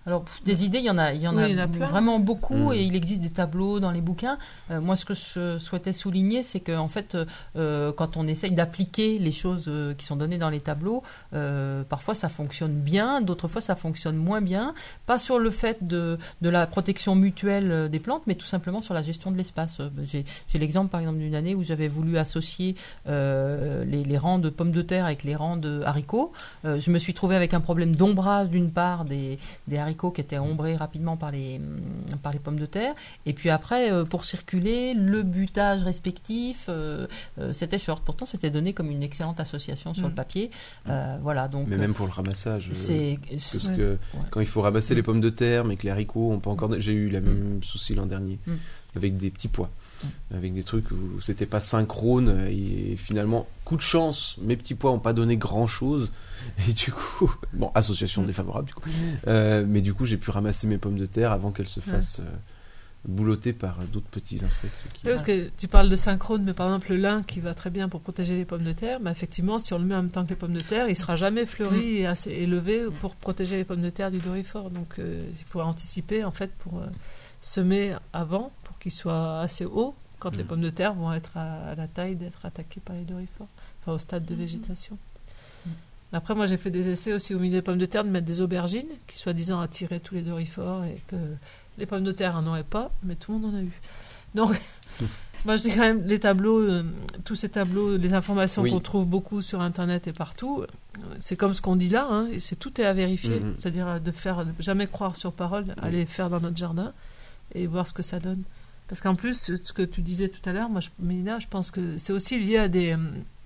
Alors, pff, des idées, il y en a, il y en Oui, a, il y en a plein. vraiment beaucoup Mmh. et il existe des tableaux dans les bouquins. Euh, moi, ce que je souhaitais souligner, c'est qu'en fait, euh, quand on essaye d'appliquer les choses euh, qui sont données dans les tableaux, euh, parfois ça fonctionne bien, d'autres fois ça fonctionne moins bien. Pas sur le fait de, de la protection mutuelle euh, des plantes, mais tout simplement sur la gestion de l'espace. Euh, J'ai, j'ai l'exemple, par exemple, d'une année où j'avais voulu associer euh, les, les rangs de pommes de terre avec les rangs de haricots. Euh, je me suis trouvée avec un problème d'ombrage d'une part des, des haricots qui étaient ombrés rapidement par les, par les pommes de terre. Et puis après, euh, pour circuler, le butage respectif, euh, euh, c'était short. Pourtant, c'était donné comme une excellente association sur Mm. le papier. Euh, voilà, donc, Mais même pour le ramassage. euh, c'est, Parce c'est- que ouais. quand il faut ramasser les pommes de terre, mais que les haricots ont pas encore. J'ai eu le même souci l'an dernier, Mm. avec des petits pois. Avec des trucs où c'était pas synchrone. Et finalement, coup de chance, mes petits pois ont pas donné grand chose. Et du coup, bon, association Mm. défavorable, du coup. Euh, mais du coup, j'ai pu ramasser mes pommes de terre avant qu'elles se fassent euh, boulotter par d'autres petits insectes. Qui... Oui, parce que tu parles de synchrone, mais par exemple le lin qui va très bien pour protéger les pommes de terre, bah effectivement, si on le met en même temps que les pommes de terre, il sera jamais fleuri et assez élevé pour protéger les pommes de terre du doryphore. Donc euh, il faut anticiper en fait pour euh, semer avant, pour qu'il soit assez haut quand les Mm. pommes de terre vont être à, à la taille d'être attaquées par les doryphores, enfin au stade de végétation. Après, moi, j'ai fait des essais aussi au milieu des pommes de terre de mettre des aubergines qui, soi-disant, attiraient tous les doryphores et que les pommes de terre n'en auraient pas, mais tout le monde en a eu. Donc, moi, je dis quand même, les tableaux, euh, tous ces tableaux, les informations Oui. qu'on trouve beaucoup sur Internet et partout, euh, c'est comme ce qu'on dit là, hein, et c'est, tout est à vérifier. Mhm. C'est-à-dire euh, de faire, de jamais croire sur parole, aller faire dans notre jardin et voir ce que ça donne. Parce qu'en plus, ce ce que tu disais tout à l'heure, moi, je, Mélina, je pense que c'est aussi lié à des... euh,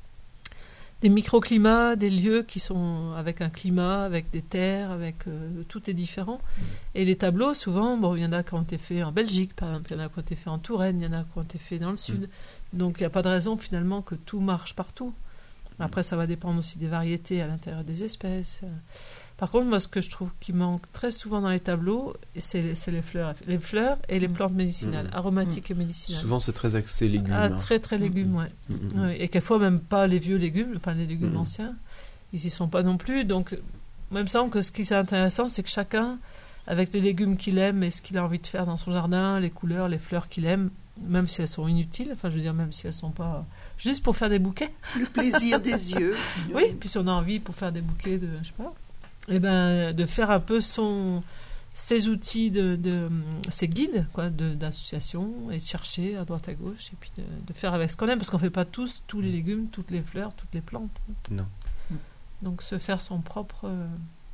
des microclimats, des lieux qui sont avec un climat, avec des terres, avec euh, tout est différent. Et les tableaux, souvent, bon, il y en a qui ont été faits en Belgique, par exemple, il y en a qui ont été faits en Touraine, il y en a qui ont été faits dans le sud. Donc il n'y a pas de raison finalement que tout marche partout. Après, ça va dépendre aussi des variétés à l'intérieur des espèces. Par contre, moi, ce que je trouve qui manque très souvent dans les tableaux, c'est les, c'est les fleurs, les fleurs et les plantes médicinales, Mhm. aromatiques et médicinales. Souvent, c'est très axé légumes. Ah, hein. très très légumes, ouais. Mm, mm, mm. Ouais, et quelquefois même pas les vieux légumes, enfin les légumes Mhm. anciens, ils y sont pas non plus. Donc, moi, il me semble que ce qui est intéressant, c'est que chacun, avec les légumes qu'il aime et ce qu'il a envie de faire dans son jardin, les couleurs, les fleurs qu'il aime, même si elles sont inutiles, enfin je veux dire même si elles sont pas juste pour faire des bouquets. Le plaisir des yeux. Oui, puis si on a envie pour faire des bouquets de, je sais pas, et ben de faire un peu son ses outils de, de ses guides quoi de d'association et de chercher à droite à gauche et puis de, de faire avec ce qu'on aime parce qu'on fait pas tous tous les légumes, toutes les fleurs, toutes les plantes. Non. Donc se faire son propre euh,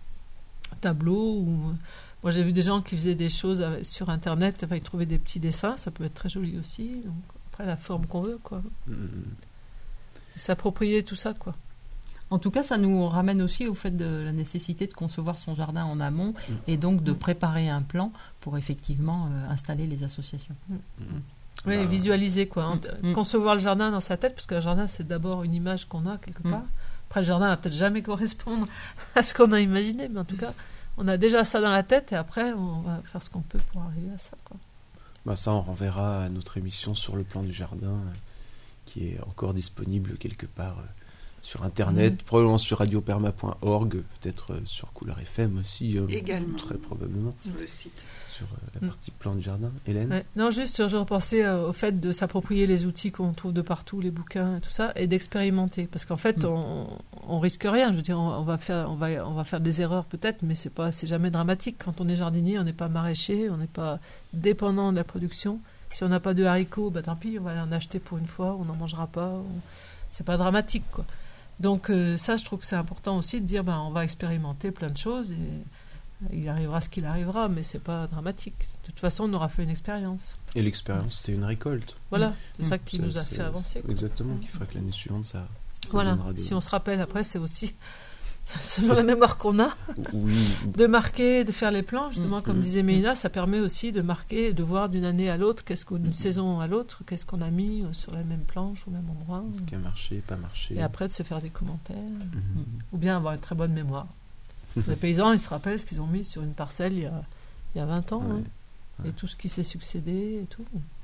tableau ou moi j'ai vu des gens qui faisaient des choses avec- sur internet, enfin, ils trouvaient des petits dessins, ça peut être très joli aussi. Donc après la forme qu'on veut quoi. Mm, mm. S'approprier tout ça quoi. En tout cas, ça nous ramène aussi au fait de la nécessité de concevoir son jardin en amont et donc de Mm. préparer un plan pour effectivement euh, installer les associations. Oui, Bah, visualiser quoi. hein. Mm. Concevoir le jardin dans sa tête, parce que le jardin c'est d'abord une image qu'on a quelque Mm. part. Après le jardin va peut-être jamais correspondre à ce qu'on a imaginé, mais en tout cas on a déjà ça dans la tête et après on va faire ce qu'on peut pour arriver à ça. Quoi. Bah ça, on renverra à notre émission sur le plan du jardin, euh, qui est encore disponible quelque part euh, sur Internet, Mhm. probablement sur radioperma point org, peut-être euh, sur Couleur F M aussi, euh, Également. très probablement, Sur le site. sur euh, la Mhm. partie plan du jardin. Hélène Ouais. Non, juste je repensais euh, au fait de s'approprier les outils qu'on trouve de partout, les bouquins et tout ça, et d'expérimenter. Parce qu'en fait Mm. on, on risque rien. Je veux dire, on, on va faire, on va, on va faire des erreurs peut-être, mais c'est pas, c'est jamais dramatique. Quand on est jardinier, on n'est pas maraîcher, on n'est pas dépendant de la production. Si on n'a pas de haricots, bah tant pis, on va en acheter pour une fois, on n'en mangera pas. on- C'est pas dramatique, quoi. Donc euh, ça, je trouve que c'est important aussi de dire, ben on va expérimenter plein de choses et il arrivera ce qu'il arrivera, mais c'est pas dramatique. De toute façon, on aura fait une expérience. Et l'expérience, c'est une récolte. Voilà, c'est Mm. ça qui Ça, nous a c'est- fait avancer. quoi. Exactement, qui fera que l'année suivante, ça, ça Voilà, donnera de- si on se rappelle après, c'est aussi selon la mémoire qu'on a, Oui, de marquer, de faire les plans, justement, Mm. comme Mm. disait Mélina, ça permet aussi de marquer, de voir d'une année à l'autre, qu'est-ce qu'on, d'une saison à l'autre, qu'est-ce qu'on a mis euh, sur la même planche, au même endroit, ce qui a marché, pas marché. et après de se faire des commentaires, Mhm. ou bien avoir une très bonne mémoire. Les paysans, ils se rappellent ce qu'ils ont mis sur une parcelle il y a, il y a vingt ans, Ouais. hein, Ouais. et tout ce qui s'est succédé, et tout.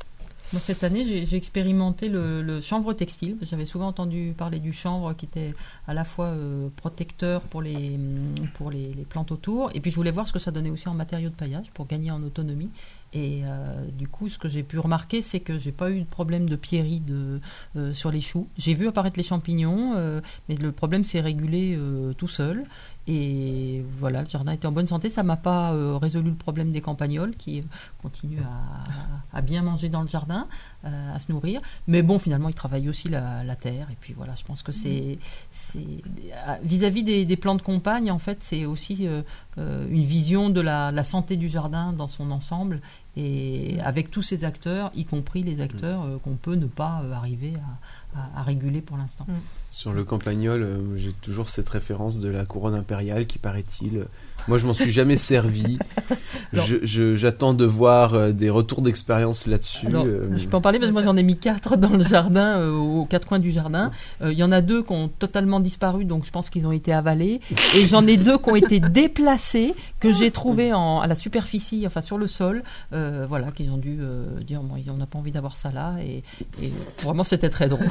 Moi, cette année, j'ai, j'ai expérimenté le, le chanvre textile. J'avais souvent entendu parler du chanvre qui était à la fois euh, protecteur pour, les, pour les, les plantes autour. Et puis, je voulais voir ce que ça donnait aussi en matériaux de paillage pour gagner en autonomie. Et euh, du coup, ce que j'ai pu remarquer, c'est que j'ai pas eu de problème de pierrie de, euh, sur les choux. J'ai vu apparaître les champignons, euh, mais le problème s'est régulé euh, tout seul. Et voilà, le jardin était en bonne santé. Ça m'a pas euh, résolu le problème des campagnols qui euh, continuent à, à bien manger dans le jardin, euh, à se nourrir. Mais bon, finalement, ils travaillent aussi la, la terre. Et puis voilà, je pense que c'est, c'est vis-à-vis des, des plantes compagnes, en fait, c'est aussi euh, euh, une vision de la, la santé du jardin dans son ensemble. Et avec tous ces acteurs, y compris les acteurs euh, qu'on peut ne pas euh, arriver à, à, à réguler pour l'instant. Mm. Sur le campagnol, euh, j'ai toujours cette référence de la couronne impériale qui, paraît-il, euh, moi je m'en suis jamais servi. je, je, j'attends de voir euh, des retours d'expérience là-dessus. Alors, euh, je peux en parler parce que moi j'en ai mis quatre dans le jardin, euh, aux quatre coins du jardin. Il euh, y en a deux qui ont totalement disparu, donc je pense qu'ils ont été avalés. Et j'en ai deux qui ont été déplacés, que j'ai trouvés en, à la superficie, enfin sur le sol. Euh, Euh, voilà, qu'ils ont dû euh, dire bon, on n'a pas envie d'avoir ça là, et, et vraiment c'était très drôle.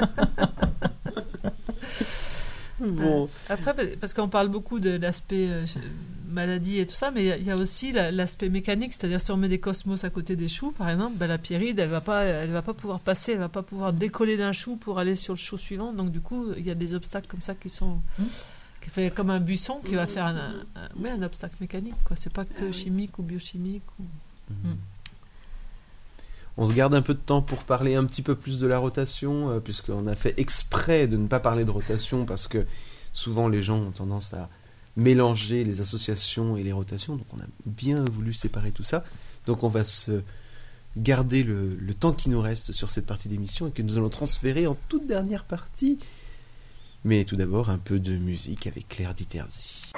Bon. Après, parce qu'on parle beaucoup de l'aspect euh, maladie et tout ça, mais il y, y a aussi la, l'aspect mécanique, c'est-à-dire si on met des cosmos à côté des choux, par exemple, ben, la pierride, elle va pas, elle va pas pouvoir passer, elle va pas pouvoir décoller d'un chou pour aller sur le chou suivant, donc du coup, il y a des obstacles comme ça qui sont... Mmh. qui fait comme un buisson qui va faire un, un, un, ouais, un obstacle mécanique, quoi. C'est pas que chimique ou biochimique ou... Mmh. On se garde un peu de temps pour parler un petit peu plus de la rotation, euh, puisqu'on a fait exprès de ne pas parler de rotation, parce que souvent les gens ont tendance à mélanger les associations et les rotations, donc on a bien voulu séparer tout ça. Donc on va se garder le, le temps qui nous reste sur cette partie d'émission et que nous allons transférer en toute dernière partie. Mais tout d'abord, un peu de musique avec Claire Diterzi.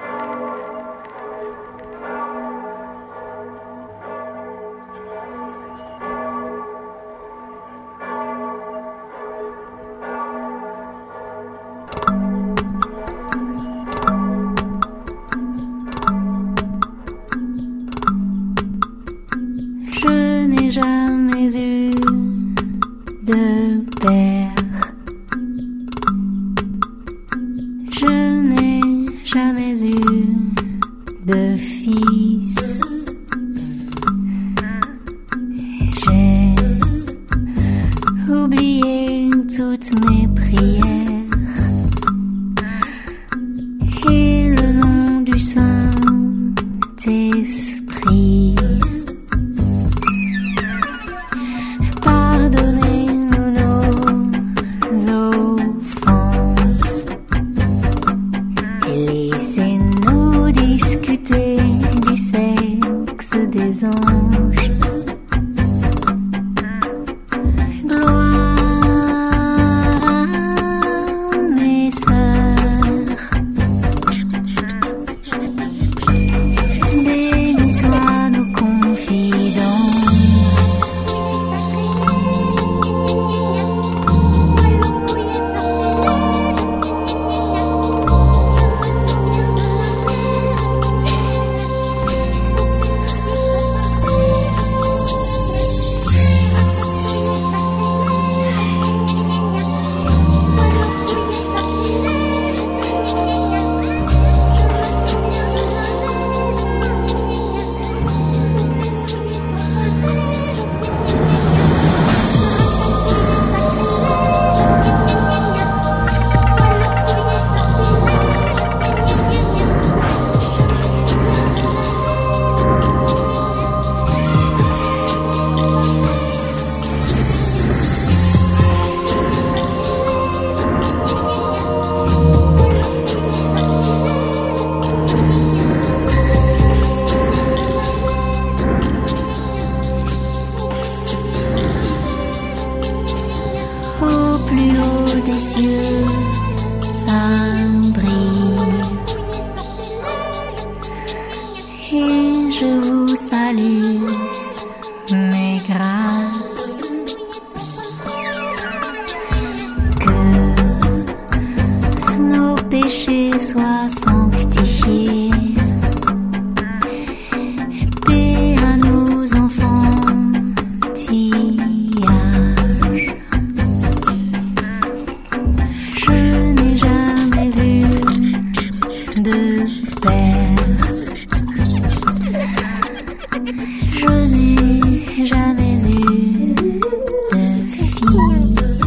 Je n'ai jamais eu de père. Je n'ai jamais eu de fils. J'ai oublié toutes mes prières et le nom du Saint-Esprit. Pardonnez-nous nos offenses et laissez-nous discuter du sexe des anges. Gloire père. Je n'ai jamais eu de fils.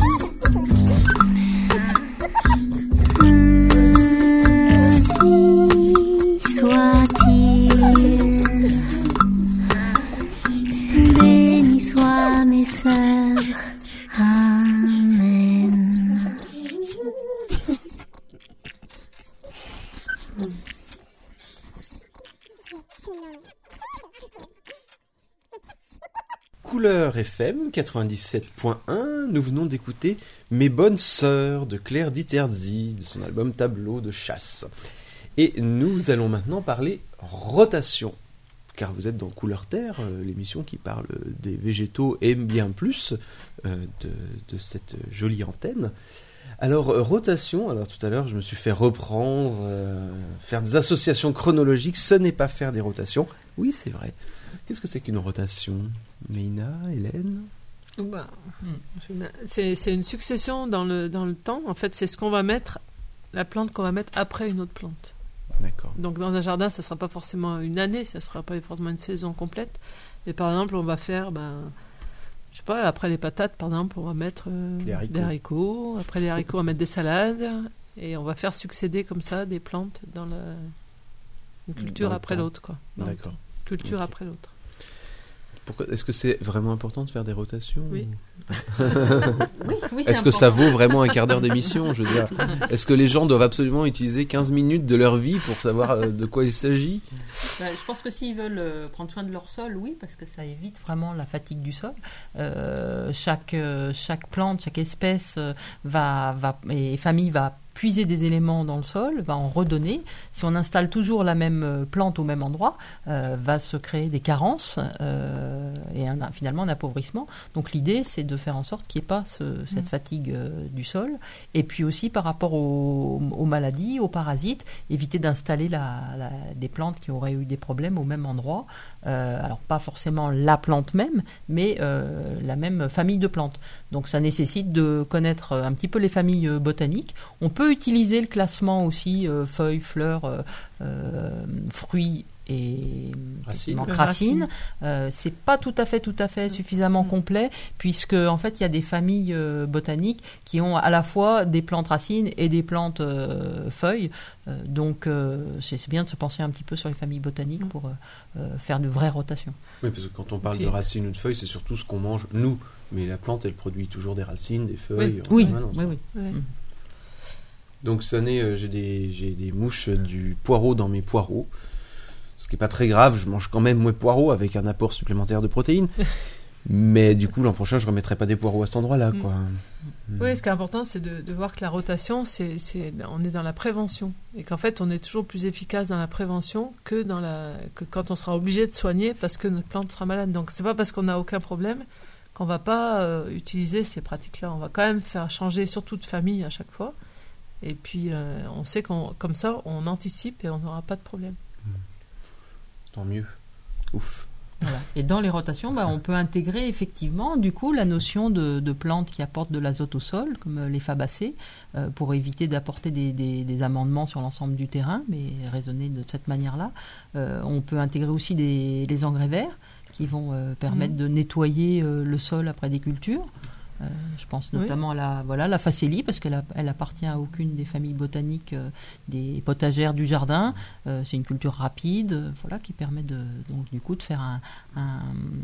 Ainsi soit-il. Béni soient mes sœurs. Amen. Couleur F M quatre-vingt-dix-sept point un, nous venons d'écouter Mes bonnes sœurs de Claire Diterzi, de son album Tableau de chasse. Et nous allons maintenant parler rotation, car vous êtes dans Couleur Terre, euh, l'émission qui parle des végétaux et bien plus euh, de, de cette jolie antenne. Alors, euh, rotation, alors tout à l'heure je me suis fait reprendre, euh, faire des associations chronologiques, ce n'est pas faire des rotations. Oui, c'est vrai. Qu'est-ce que c'est qu'une rotation ? Meina, Hélène ? Bah, c'est, c'est une succession dans le, dans le temps. En fait, c'est ce qu'on va mettre, la plante qu'on va mettre après une autre plante. D'accord. Donc dans un jardin, ça ne sera pas forcément une année, ça ne sera pas forcément une saison complète. Mais par exemple, on va faire, ben, je sais pas, après les patates, par exemple, on va mettre euh, des, haricots. des haricots. Après les haricots, on va mettre des salades. Et on va faire succéder comme ça des plantes dans la une culture dans après l'autre, quoi. Dans D'accord. Culture Okay. après l'autre. Pourquoi, est-ce que c'est vraiment important de faire des rotations ? Oui. Oui, oui, c'est Est-ce que important. ça vaut vraiment un quart d'heure d'émission ? Je veux dire, est-ce que les gens doivent absolument utiliser quinze minutes de leur vie pour savoir euh, de quoi il s'agit ? Bah, je pense que s'ils veulent euh, prendre soin de leur sol, oui, parce que ça évite vraiment la fatigue du sol. Euh, chaque, euh, chaque plante, chaque espèce euh, va, va, et famille va puiser des éléments dans le sol, va en redonner. Si on installe toujours la même plante au même endroit, euh, va se créer des carences euh, et un, finalement un appauvrissement. Donc l'idée, c'est de faire en sorte qu'il n'y ait pas ce, cette fatigue euh, du sol. Et puis aussi par rapport aux, aux maladies, aux parasites, éviter d'installer la, la, des plantes qui auraient eu des problèmes au même endroit. Euh, alors pas forcément la plante même, mais euh, la même famille de plantes. Donc ça nécessite de connaître un petit peu les familles botaniques. On peut utiliser le classement aussi euh, feuilles, fleurs, euh, euh, fruits et Racines. racines. racines. Euh, c'est pas tout à fait, tout à fait suffisamment mmh. complet, puisque en fait il y a des familles euh, botaniques qui ont à la fois des plantes racines et des plantes euh, feuilles. Euh, donc euh, c'est, c'est bien de se pencher un petit peu sur les familles botaniques pour euh, faire de vraies rotations. Oui, parce que quand on parle okay. de racines ou de feuilles, c'est surtout ce qu'on mange nous. Mais la plante, elle produit toujours des racines, des feuilles. Oui, oui, permanence, oui, oui. Ouais. Mmh. Donc cette année, euh, j'ai, des, j'ai des mouches du poireau dans mes poireaux. Ce qui n'est pas très grave, je mange quand même mes poireaux avec un apport supplémentaire de protéines. Mais du coup, l'an prochain, je ne remettrai pas des poireaux à cet endroit-là, quoi. Mmh. Oui, ce qui est important, c'est de, de voir que la rotation, c'est, c'est, on est dans la prévention. Et qu'en fait, on est toujours plus efficace dans la prévention que, dans la, que quand on sera obligé de soigner parce que notre plante sera malade. Donc, ce n'est pas parce qu'on n'a aucun problème qu'on ne va pas euh, utiliser ces pratiques-là. On va quand même faire changer, surtout de famille à chaque fois. Et puis, euh, on sait qu'on, comme ça, on anticipe et on n'aura pas de problème. Mmh. Tant mieux. Ouf. Voilà. Et dans les rotations, bah, on peut intégrer effectivement du coup la notion de, de plantes qui apportent de l'azote au sol, comme les fabacées, euh, pour éviter d'apporter des, des, des amendements sur l'ensemble du terrain, mais raisonner de cette manière-là. Euh, on peut intégrer aussi des, des engrais verts qui vont euh, permettre mmh. de nettoyer euh, le sol après des cultures. Euh, je pense notamment oui. à la, voilà, la facélie, parce qu'elle a, elle appartient à aucune des familles botaniques euh, des potagères du jardin. Euh, c'est une culture rapide, euh, voilà, qui permet de, donc, du coup de faire un, un,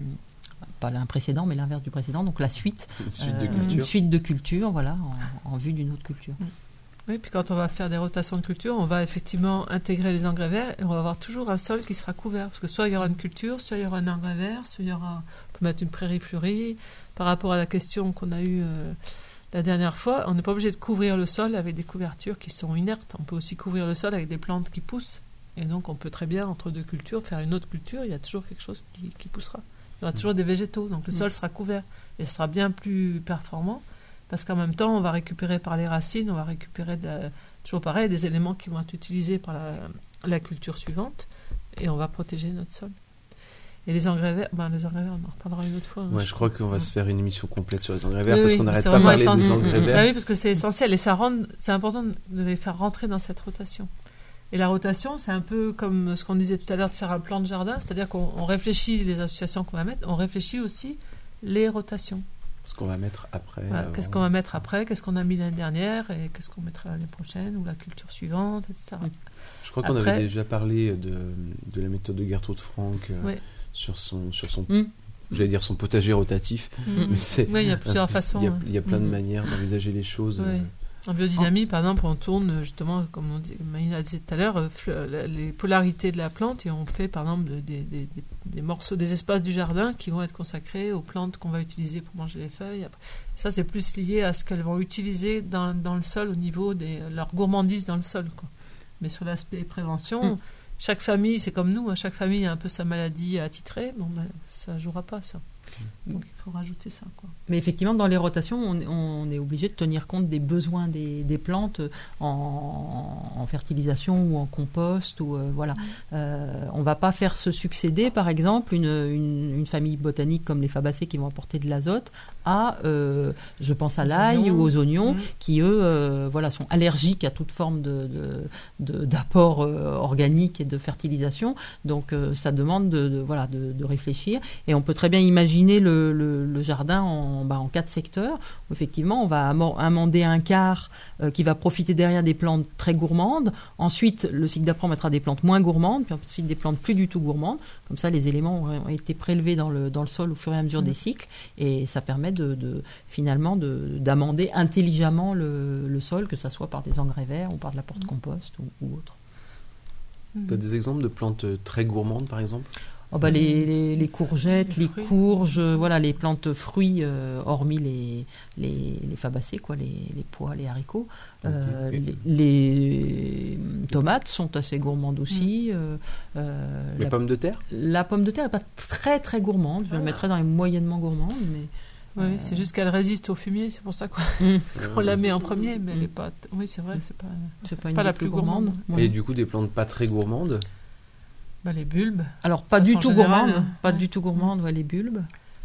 pas un précédent, mais l'inverse du précédent, donc la suite, une suite, euh, de, culture. Une suite de culture, voilà, en, en vue d'une autre culture. Oui, puis quand on va faire des rotations de culture, on va effectivement intégrer les engrais verts et on va avoir toujours un sol qui sera couvert. Parce que soit il y aura une culture, soit il y aura un engrais vert, soit il y aura, on peut mettre une prairie fleurie. Par rapport à la question qu'on a eue euh, la dernière fois, on n'est pas obligé de couvrir le sol avec des couvertures qui sont inertes. On peut aussi couvrir le sol avec des plantes qui poussent. Et donc on peut très bien, entre deux cultures, faire une autre culture. Il y a toujours quelque chose qui, qui poussera. Il y aura toujours des végétaux, donc le sol sera couvert. Et ce sera bien plus performant. Parce qu'en même temps, on va récupérer par les racines, on va récupérer de la, toujours pareil, des éléments qui vont être utilisés par la, la culture suivante, et on va protéger notre sol. Et les engrais verts, ben les engrais verts, on en reparlera une autre fois. Ouais, je, je crois qu'on va ouais. se faire une émission complète sur les engrais verts, oui, parce oui, qu'on n'arrête c'est pas de parler essentiel. des engrais verts. Ah oui, parce que c'est essentiel, et ça rend, c'est important de les faire rentrer dans cette rotation. Et la rotation, c'est un peu comme ce qu'on disait tout à l'heure de faire un plan de jardin, c'est-à-dire qu'on on réfléchit les associations qu'on va mettre, on réfléchit aussi les rotations. Ce qu'on va mettre après. Voilà, avant, qu'est-ce qu'on va et mettre cetera. après, qu'est-ce qu'on a mis l'année dernière et qu'est-ce qu'on mettra l'année prochaine ou la culture suivante, et cetera. Oui. Je crois qu'on Après- avait déjà parlé de, de la méthode de Gertrude Frank euh, Oui. sur son, sur son, Mm. j'allais dire son potager rotatif. Mhm. Mais c'est Oui, il y a plusieurs un peu- façons. Il y a, ouais. il y a plein de Mhm. manières d'envisager les choses. Oui. euh, En biodynamie, par exemple, on tourne justement, comme on dit, Maïna disait tout à l'heure, euh, fle- la- les polarités de la plante et on fait par exemple de- des, des- des- des morceaux, des espaces du jardin qui vont être consacrés aux plantes qu'on va utiliser pour manger les feuilles. Après, ça, c'est plus lié à ce qu'elles vont utiliser dans, dans le sol au niveau de leur gourmandise dans le sol, quoi. Mais sur l'aspect prévention, Mm. chaque famille, c'est comme nous, hein, chaque famille a un peu sa maladie à titrer. Bon, ben, ça ne jouera pas, ça. Donc il faut rajouter ça, quoi. Mais effectivement, dans les rotations, on, on est obligé de tenir compte des besoins des, des plantes en, en fertilisation ou en compost. Ou, euh, voilà. Euh, on ne va pas faire se succéder, par exemple, une, une, une famille botanique comme les fabacées qui vont apporter de l'azote à, euh, je pense à Les l'ail oignons. ou aux oignons, Mhm. qui, eux, euh, voilà, sont allergiques à toute forme de, de, de- d'apport euh, organique et de fertilisation. Donc, euh, ça demande de, de, voilà, de, de réfléchir. Et on peut très bien imaginer le, le, le jardin en, bah, en quatre secteurs, où effectivement, on va amo- amender un quart euh, qui va profiter derrière des plantes très gourmandes. Ensuite, le cycle d'après, on mettra des plantes moins gourmandes, puis ensuite des plantes plus du tout gourmandes. Comme ça, les éléments ont été prélevés dans le, dans le sol au fur et à mesure Mhm. des cycles. Et ça permet de, de finalement de, d'amender intelligemment le, le sol, que ça soit par des engrais verts ou par de la porte-compost ou, ou autre. T'as des exemples de plantes euh, très gourmandes, par exemple? Oh bah les, les, les courgettes, Les les, fruits. courges, euh, voilà, les plantes fruits, euh, hormis les, les, les fabacées, quoi, les, les pois, les haricots. Euh, Ok. Et- les, les tomates sont assez gourmandes aussi. euh, euh, Les la, pommes de terre? la pomme de terre n'est pas très très gourmande. Je la mettrais dans les moyennement gourmandes. Mais, Oui, Euh, c'est juste qu'elle résiste au fumier, c'est pour ça qu'on hum, on la met en premier, mais elle Mm. est pas. Oui, c'est vrai, c'est pas. c'est pas, une Pas des la plus plus gourmandes. gourmande. Ouais. Et du coup, des plantes pas très gourmandes? Bah, les bulbes. Alors pas de du façon tout générale, gourmandes, pas ouais. du tout gourmandes, ouais, les bulbes.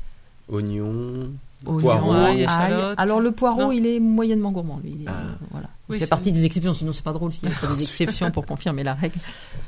Oignons, Oignons, poireaux. ail, ail. échalotes. Alors le poireau, Non. il est moyennement gourmand, lui. Il, est, Ah. euh, voilà. Il Oui, fait c'est- partie des exceptions, sinon c'est pas drôle s'il n'y a pas des exceptions pour confirmer la règle.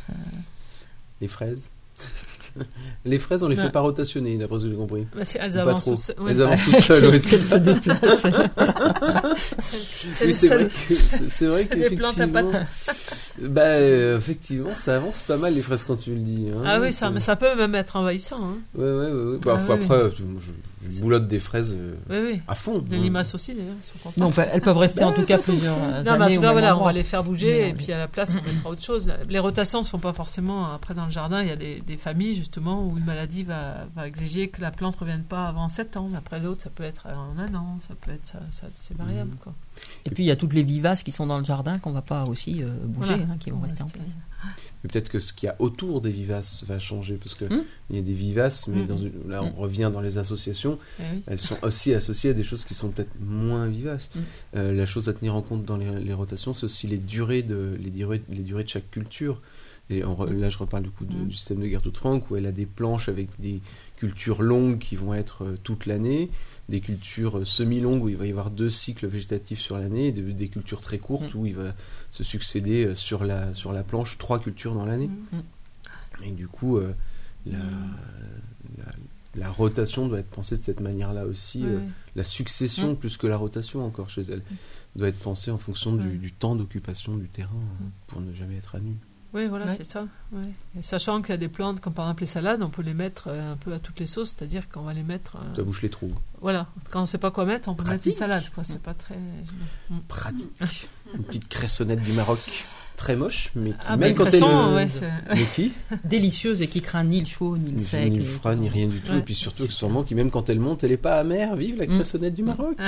Les fraises? Les fraises, on les Ouais. fait pas rotationner, d'après ce que j'ai compris. Bah, c'est- elles Pas avancent trop. toutes seules. Ouais, Elles avancent toutes seules, ouais, Qu'est-ce c'est qu'elle ça. se déplace. c'est- c'est Oui, les c'est seules- vrai que c'est c'est vrai c'est des plantes à qu'effectivement, bah euh, effectivement, ça avance pas mal les fraises quand tu le dis. Hein, Ah oui, ça, mais ça peut même être envahissant. Hein. Ouais, ouais, ouais. ouais. Bah, Ah faut oui, après, euh, moi, je, je boulotte des fraises euh, Oui, oui. à fond. Les hein. limaces aussi, d'ailleurs. elles sont contentes. Non, enfin, elles peuvent rester en tout cas plusieurs Non, mais en années tout au cas, même voilà, on endroit. va les faire bouger Mais et non, puis à la place, on mettra autre chose. Les rotations ne se font pas forcément après dans le jardin. Il y a des, des familles, justement, où une maladie va, va exiger que la plante ne revienne pas avant sept ans. Mais après l'autre, ça peut être en un an. Ça peut être, ça, ça- c'est variable, quoi. Et puis il y a toutes les vivaces qui sont dans le jardin qu'on va pas aussi euh, bouger, Voilà. hein, qui vont On rester en reste- place. Mais peut-être que ce qu'il y a autour des vivaces va changer parce que Hmm. il y a des vivaces, mais Hmm. dans une- là on Hmm. revient dans les associations. Eh oui. Elles sont aussi associées à des choses qui sont peut-être moins vivaces. Mm. Euh, la chose à tenir en compte dans les, les rotations, c'est aussi les durées de les durées, les durées de chaque culture. Et on re- là, je reparle du coup de- Mm. du système de Gertrude Frank où elle a des planches avec des cultures longues qui vont être euh, toute l'année, des cultures euh, semi-longues où il va y avoir deux cycles végétatifs sur l'année, et des, des cultures très courtes Mm. où il va se succéder euh, sur la sur la planche trois cultures dans l'année. Mm. Et du coup, euh, la, Mm. la, la rotation doit être pensée de cette manière-là aussi. Oui, euh, oui. la succession, Mm. plus que la rotation encore chez elle, doit être pensée en fonction du, Ouais. du temps d'occupation du terrain euh, pour ne jamais être à nu. Oui, voilà, Ouais. c'est ça. Ouais. Et sachant qu'il y a des plantes, comme par exemple les salades, on peut les mettre euh, un peu à toutes les sauces, c'est-à-dire qu'on va les mettre. euh, Ça bouche les trous. Voilà, quand on ne sait pas quoi mettre, on peut mettre Pratique. une salade. Quoi. C'est pas très. Mm. Pratique. Une petite cressonnette du Maroc, très moche, mais qui, Ah, même ben, quand de elle. toute façon, euh, ouais, c'est- mais qui Délicieuse et qui craint ni le chaud ni le Ni, sec. ni le froid, ni rien du tout. Ouais. Et puis surtout, accessoirement, qui même quand elle monte, elle est pas amère. Vive la Mm. cressonnette du Maroc.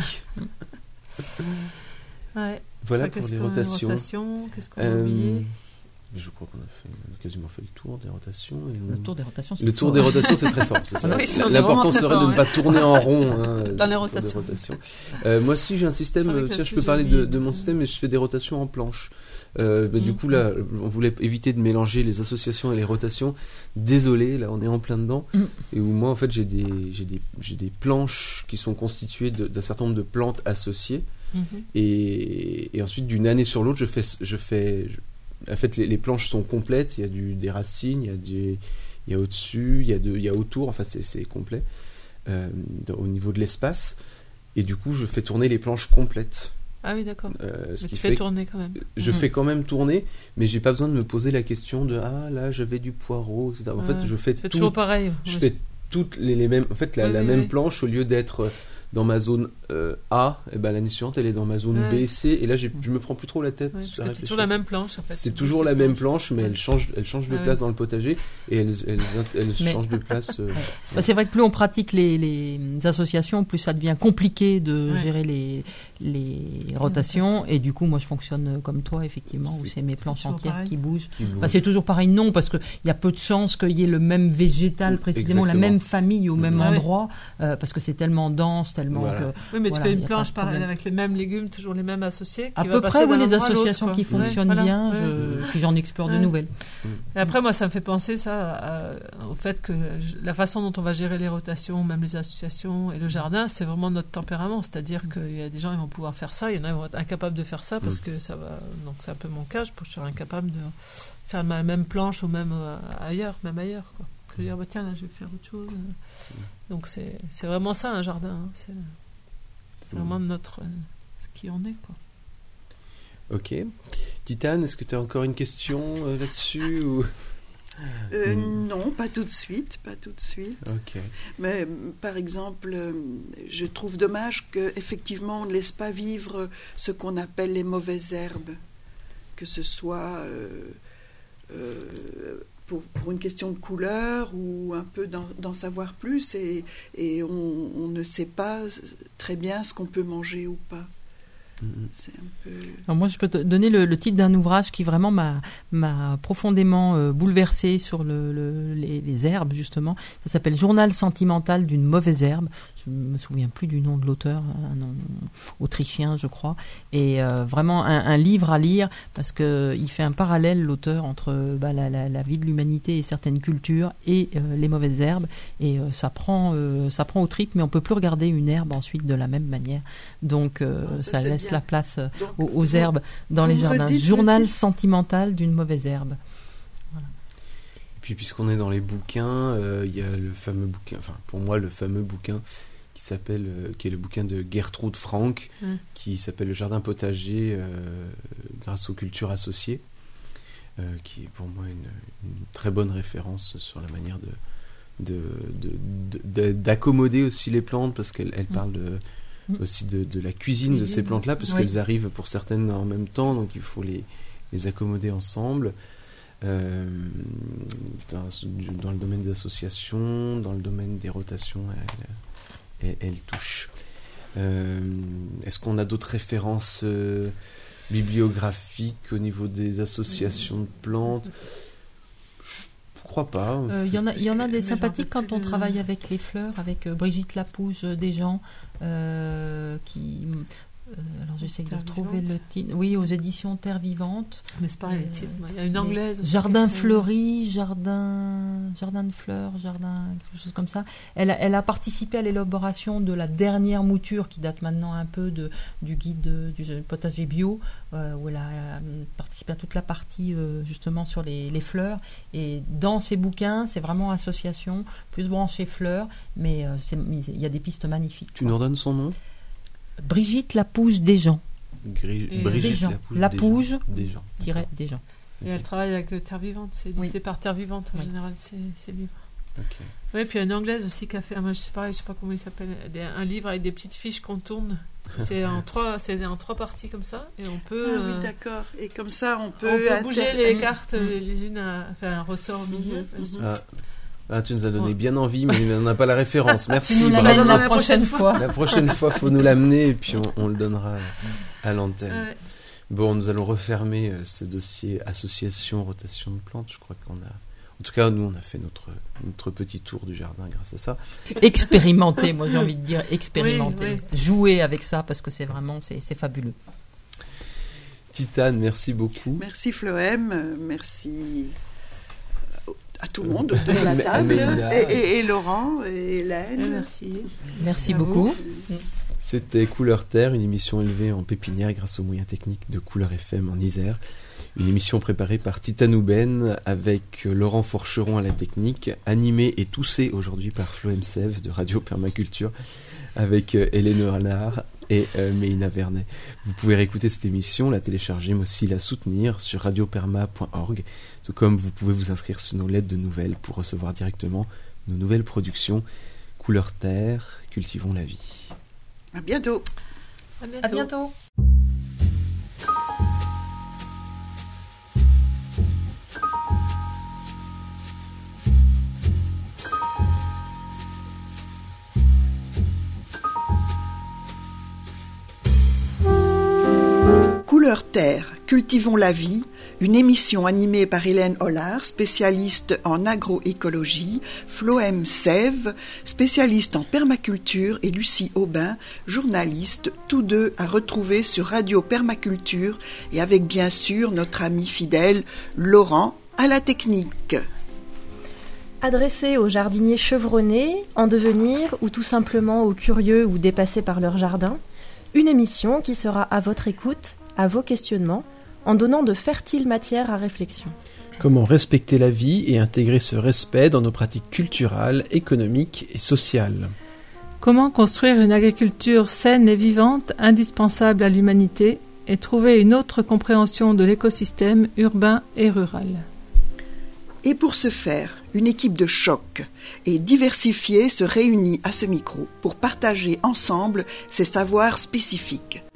Ouais. Voilà Après, pour qu'est-ce les qu'on a- rotations. rotations, Qu'est-ce qu'on a Euh, oublié je crois qu'on a, fait- on a quasiment fait le tour des rotations. Et Le tour des rotations, c'est Le tour fort. des rotations, c'est très fort. C'est ça. Ah oui, c'est- on est L'important vraiment très serait de fort, ne pas tourner en rond hein, Dans le les tour des rotations. rotations. Euh, moi aussi, j'ai un système. C'est vrai que Tiens, je là-dessus, peux j'ai parler de, oublié. de mon système, mais je fais des rotations en planche. Euh, bah, Du Mhm. coup, là, on voulait éviter de mélanger les associations et les rotations. Désolé, là, on est en plein dedans. Mhm. Et où moi, en fait, j'ai des, j'ai des, j'ai des planches qui sont constituées de- d'un certain nombre de plantes associées. Mhm. Et, et ensuite, d'une année sur l'autre, je fais, je fais, je- en fait, les, les planches sont complètes. Il y a du, des racines, il y a du, il y a au-dessus, il y a de, il y a autour. Enfin, c'est, c'est complet euh, dans, au niveau de l'espace. Et du coup, je fais tourner les planches complètes. Ah oui, d'accord. Euh, ce Mais qui tu fait fais tourner quand même. Je Mhm. fais quand même tourner, mais j'ai pas besoin de me poser la question de ah là j'avais du poireau, et cetera. En Ouais. fait, je fais Tu fais tout, toujours pareil. je Ouais. fais toutes les, les mêmes, en fait la, Oui, la oui, même oui. planche au lieu d'être euh, dans ma zone euh, A, et ben l'année suivante elle est dans ma zone Ouais. B, C, et là j'ai, je me prends plus trop la tête. Ouais, à parce que c'est réfléchir. toujours la même planche en fait. C'est une toujours petite la même planche. planche, mais Ouais. elle change, elle change de Ouais. place dans le potager et elle, elle, elle, elle Mais- change de place. euh, Bah, c'est vrai que plus on pratique les, les associations, plus ça devient compliqué de Ouais. gérer les, les rotations. Et du coup, moi, je fonctionne comme toi, effectivement, où C'est c'est mes planches toujours entières pareil. qui bougent. qui bouge. Enfin, c'est toujours pareil, non, parce qu'il y a peu de chances qu'il y ait le même végétal, précisément, la Exactement. même famille au même Ah oui. endroit, euh, parce que c'est tellement dense, tellement Voilà. que... Oui, mais Voilà, tu fais y une a planche pas de pareille problème. avec les mêmes légumes, toujours les mêmes associés. Qui À va peu passer près, oui, d'un les endroit à l'autre, associations quoi. qui Ouais, fonctionnent voilà, bien, ouais. je- puis j'en explore de Ouais. nouvelles. Et après, moi, ça me fait penser ça à- au fait que je- la façon dont on va gérer les rotations, même les associations et le jardin, c'est vraiment notre tempérament. C'est-à-dire qu'il y a des gens qui vont pouvoir faire ça, il y en a qui vont être incapables de faire ça parce Mm. que ça va. Donc c'est un peu mon cas, je je suis incapable de faire la même planche ou même euh, ailleurs, même ailleurs. Quoi. Je veux dire, bah, tiens, là, je vais faire autre chose. Donc c'est c'est vraiment ça un jardin. hein. C'est c'est Mm. vraiment notre euh, qui on est. Quoi. Ok. Titane, est-ce que tu as encore une question euh, là-dessus ou... Euh, Mm. Non, pas tout de suite, pas tout de suite. Ok. Mais euh, par exemple, euh, je trouve dommage qu'effectivement on ne laisse pas vivre ce qu'on appelle les mauvaises herbes, que ce soit euh, euh, pour, pour une question de couleur ou un peu d'en, d'en savoir plus, et, et on, on ne sait pas très bien ce qu'on peut manger ou pas. Mhm. C'est un peu... Alors moi, je peux te donner le, le titre d'un ouvrage qui vraiment m'a, m'a profondément euh, bouleversée sur le, le- les, les herbes, justement. Ça s'appelle « Journal sentimental d'une mauvaise herbe ». Je me souviens plus du nom de l'auteur, un nom autrichien, je crois. Et euh, vraiment un, un livre à lire parce qu'il fait un parallèle, l'auteur, entre bah, la, la, la vie de l'humanité et certaines cultures et euh, les mauvaises herbes. Et euh, ça, prend, euh, ça prend au trip, mais on peut plus regarder une herbe ensuite de la même manière. Donc euh, Ah, ça, ça c'est laisse bien. la place euh, Donc, aux, aux vous- herbes dans vous les me jardins. redites le Journal titre sentimental d'une mauvaise herbe. Et puis puisqu'on est dans les bouquins, euh, il y a le fameux bouquin, enfin pour moi le fameux bouquin qui s'appelle, euh, qui est le bouquin de Gertrude Frank, Mm. qui s'appelle Le jardin potager euh, grâce aux cultures associées, euh, qui est pour moi une, une très bonne référence sur la manière de, de, de- de- de- d'accommoder aussi les plantes, parce qu'elle elle parle de, Mm. aussi de, de la cuisine de ces Cuisine. plantes-là, parce Oui. qu'elles arrivent pour certaines en même temps, donc il faut les, les accommoder ensemble. Euh, dans, du- dans le domaine des associations, dans le domaine des rotations, elle, elle, elle touche. Euh, est-ce qu'on a d'autres références euh, bibliographiques au niveau des associations de plantes? Je crois pas. Euh, Il y en a, il y en a Mais des j'en sympathiques peux quand plus on de- travaille avec les fleurs, avec euh, Brigitte Lapouge euh, des gens euh, qui. euh, alors j'essaie de Terre retrouver vivante. le titre. Oui, aux éditions Terre Vivante. Mais c'est pareil, les titres. Il y a une anglaise. aussi Jardin qui fait- fleuri, jardin, jardin de fleurs, jardin, quelque chose comme ça. Elle a, elle a participé à l'élaboration de la dernière mouture qui date maintenant un peu de, du guide de- du potager bio, euh, où elle a euh, participé à toute la partie euh, justement sur les, les fleurs. Et dans ces bouquins, c'est vraiment association, plus branché fleurs, mais euh, c'est- il y a des pistes magnifiques. Tu nous redonnes son nom? Brigitte Lapouge des gens, Gri- Et Brigitte Desjans. Lapouge. Lapouge. Desjans. tiret des gens. Et elle travaille avec euh, Terre Vivante. C'est édité Oui. par Terre Vivante en Oui. général, ces, ces livres. Ok. Oui, puis il y a une anglaise aussi qui a fait, ah, moi je sais pas, je sais pas comment il s'appelle, des- un livre avec des petites fiches qu'on tourne. C'est en trois, c'est en trois parties comme ça, et on peut, Ah oui, euh, d'accord. Et comme ça, on on peut... peut inter- bouger les Mm. cartes Mm. euh, les unes, à, enfin un ressort au milieu. Mhm, mhm. Ah. Ah, tu nous as donné Ouais. bien envie, mais on n'a pas la référence. Merci. Tu nous bravo. l'amènes la La prochaine prochaine fois. La prochaine fois, faut nous l'amener et puis on, on le donnera à l'antenne. Ouais. Bon, nous allons refermer euh, ce dossier association, rotation de plantes. Je crois qu'on a, en tout cas, nous, on a fait notre notre petit tour du jardin grâce à ça. Expérimenter, moi j'ai envie de dire expérimenter. Oui, Jouer avec ça parce que c'est vraiment, c'est, c'est fabuleux. Titane, merci beaucoup. Merci Floem, euh, merci à tout le monde autour de la À table, Mélina. et, et- et Laurent, et Et Hélène. merci. Merci À vous. beaucoup. C'était Couleur Terre, une émission élevée en pépinière grâce aux moyens techniques de Couleur F M en Isère. Une émission préparée par Titanou Ben avec Laurent Forcheron à la technique, animée et toussée aujourd'hui par Flo M. Sève de Radio Permaculture avec euh, Hélène Renard et euh, Méina Vernet. Vous pouvez réécouter cette émission, la télécharger mais aussi la soutenir sur radio perma point org, tout comme vous pouvez vous inscrire sur nos lettres de nouvelles pour recevoir directement nos nouvelles productions. Couleur Terre, cultivons la vie. À bientôt. À bientôt. À bientôt. Couleur Terre, cultivons la vie, une émission animée par Hélène Hollard, spécialiste en agroécologie, Flo M. Sève, spécialiste en permaculture, et Lucie Aubin, journaliste, tous deux à retrouver sur Radio Permaculture et avec bien sûr notre ami fidèle Laurent à la technique. Adressée aux jardiniers chevronnés, en devenir ou tout simplement aux curieux ou dépassés par leur jardin, une émission qui sera à votre écoute, à vos questionnements, en donnant de fertiles matières à réflexion. Comment respecter la vie et intégrer ce respect dans nos pratiques culturelles, économiques et sociales. Comment construire une agriculture saine et vivante, indispensable à l'humanité, et trouver une autre compréhension de l'écosystème urbain et rural. Et pour ce faire, une équipe de choc et diversifiée se réunit à ce micro pour partager ensemble ses savoirs spécifiques.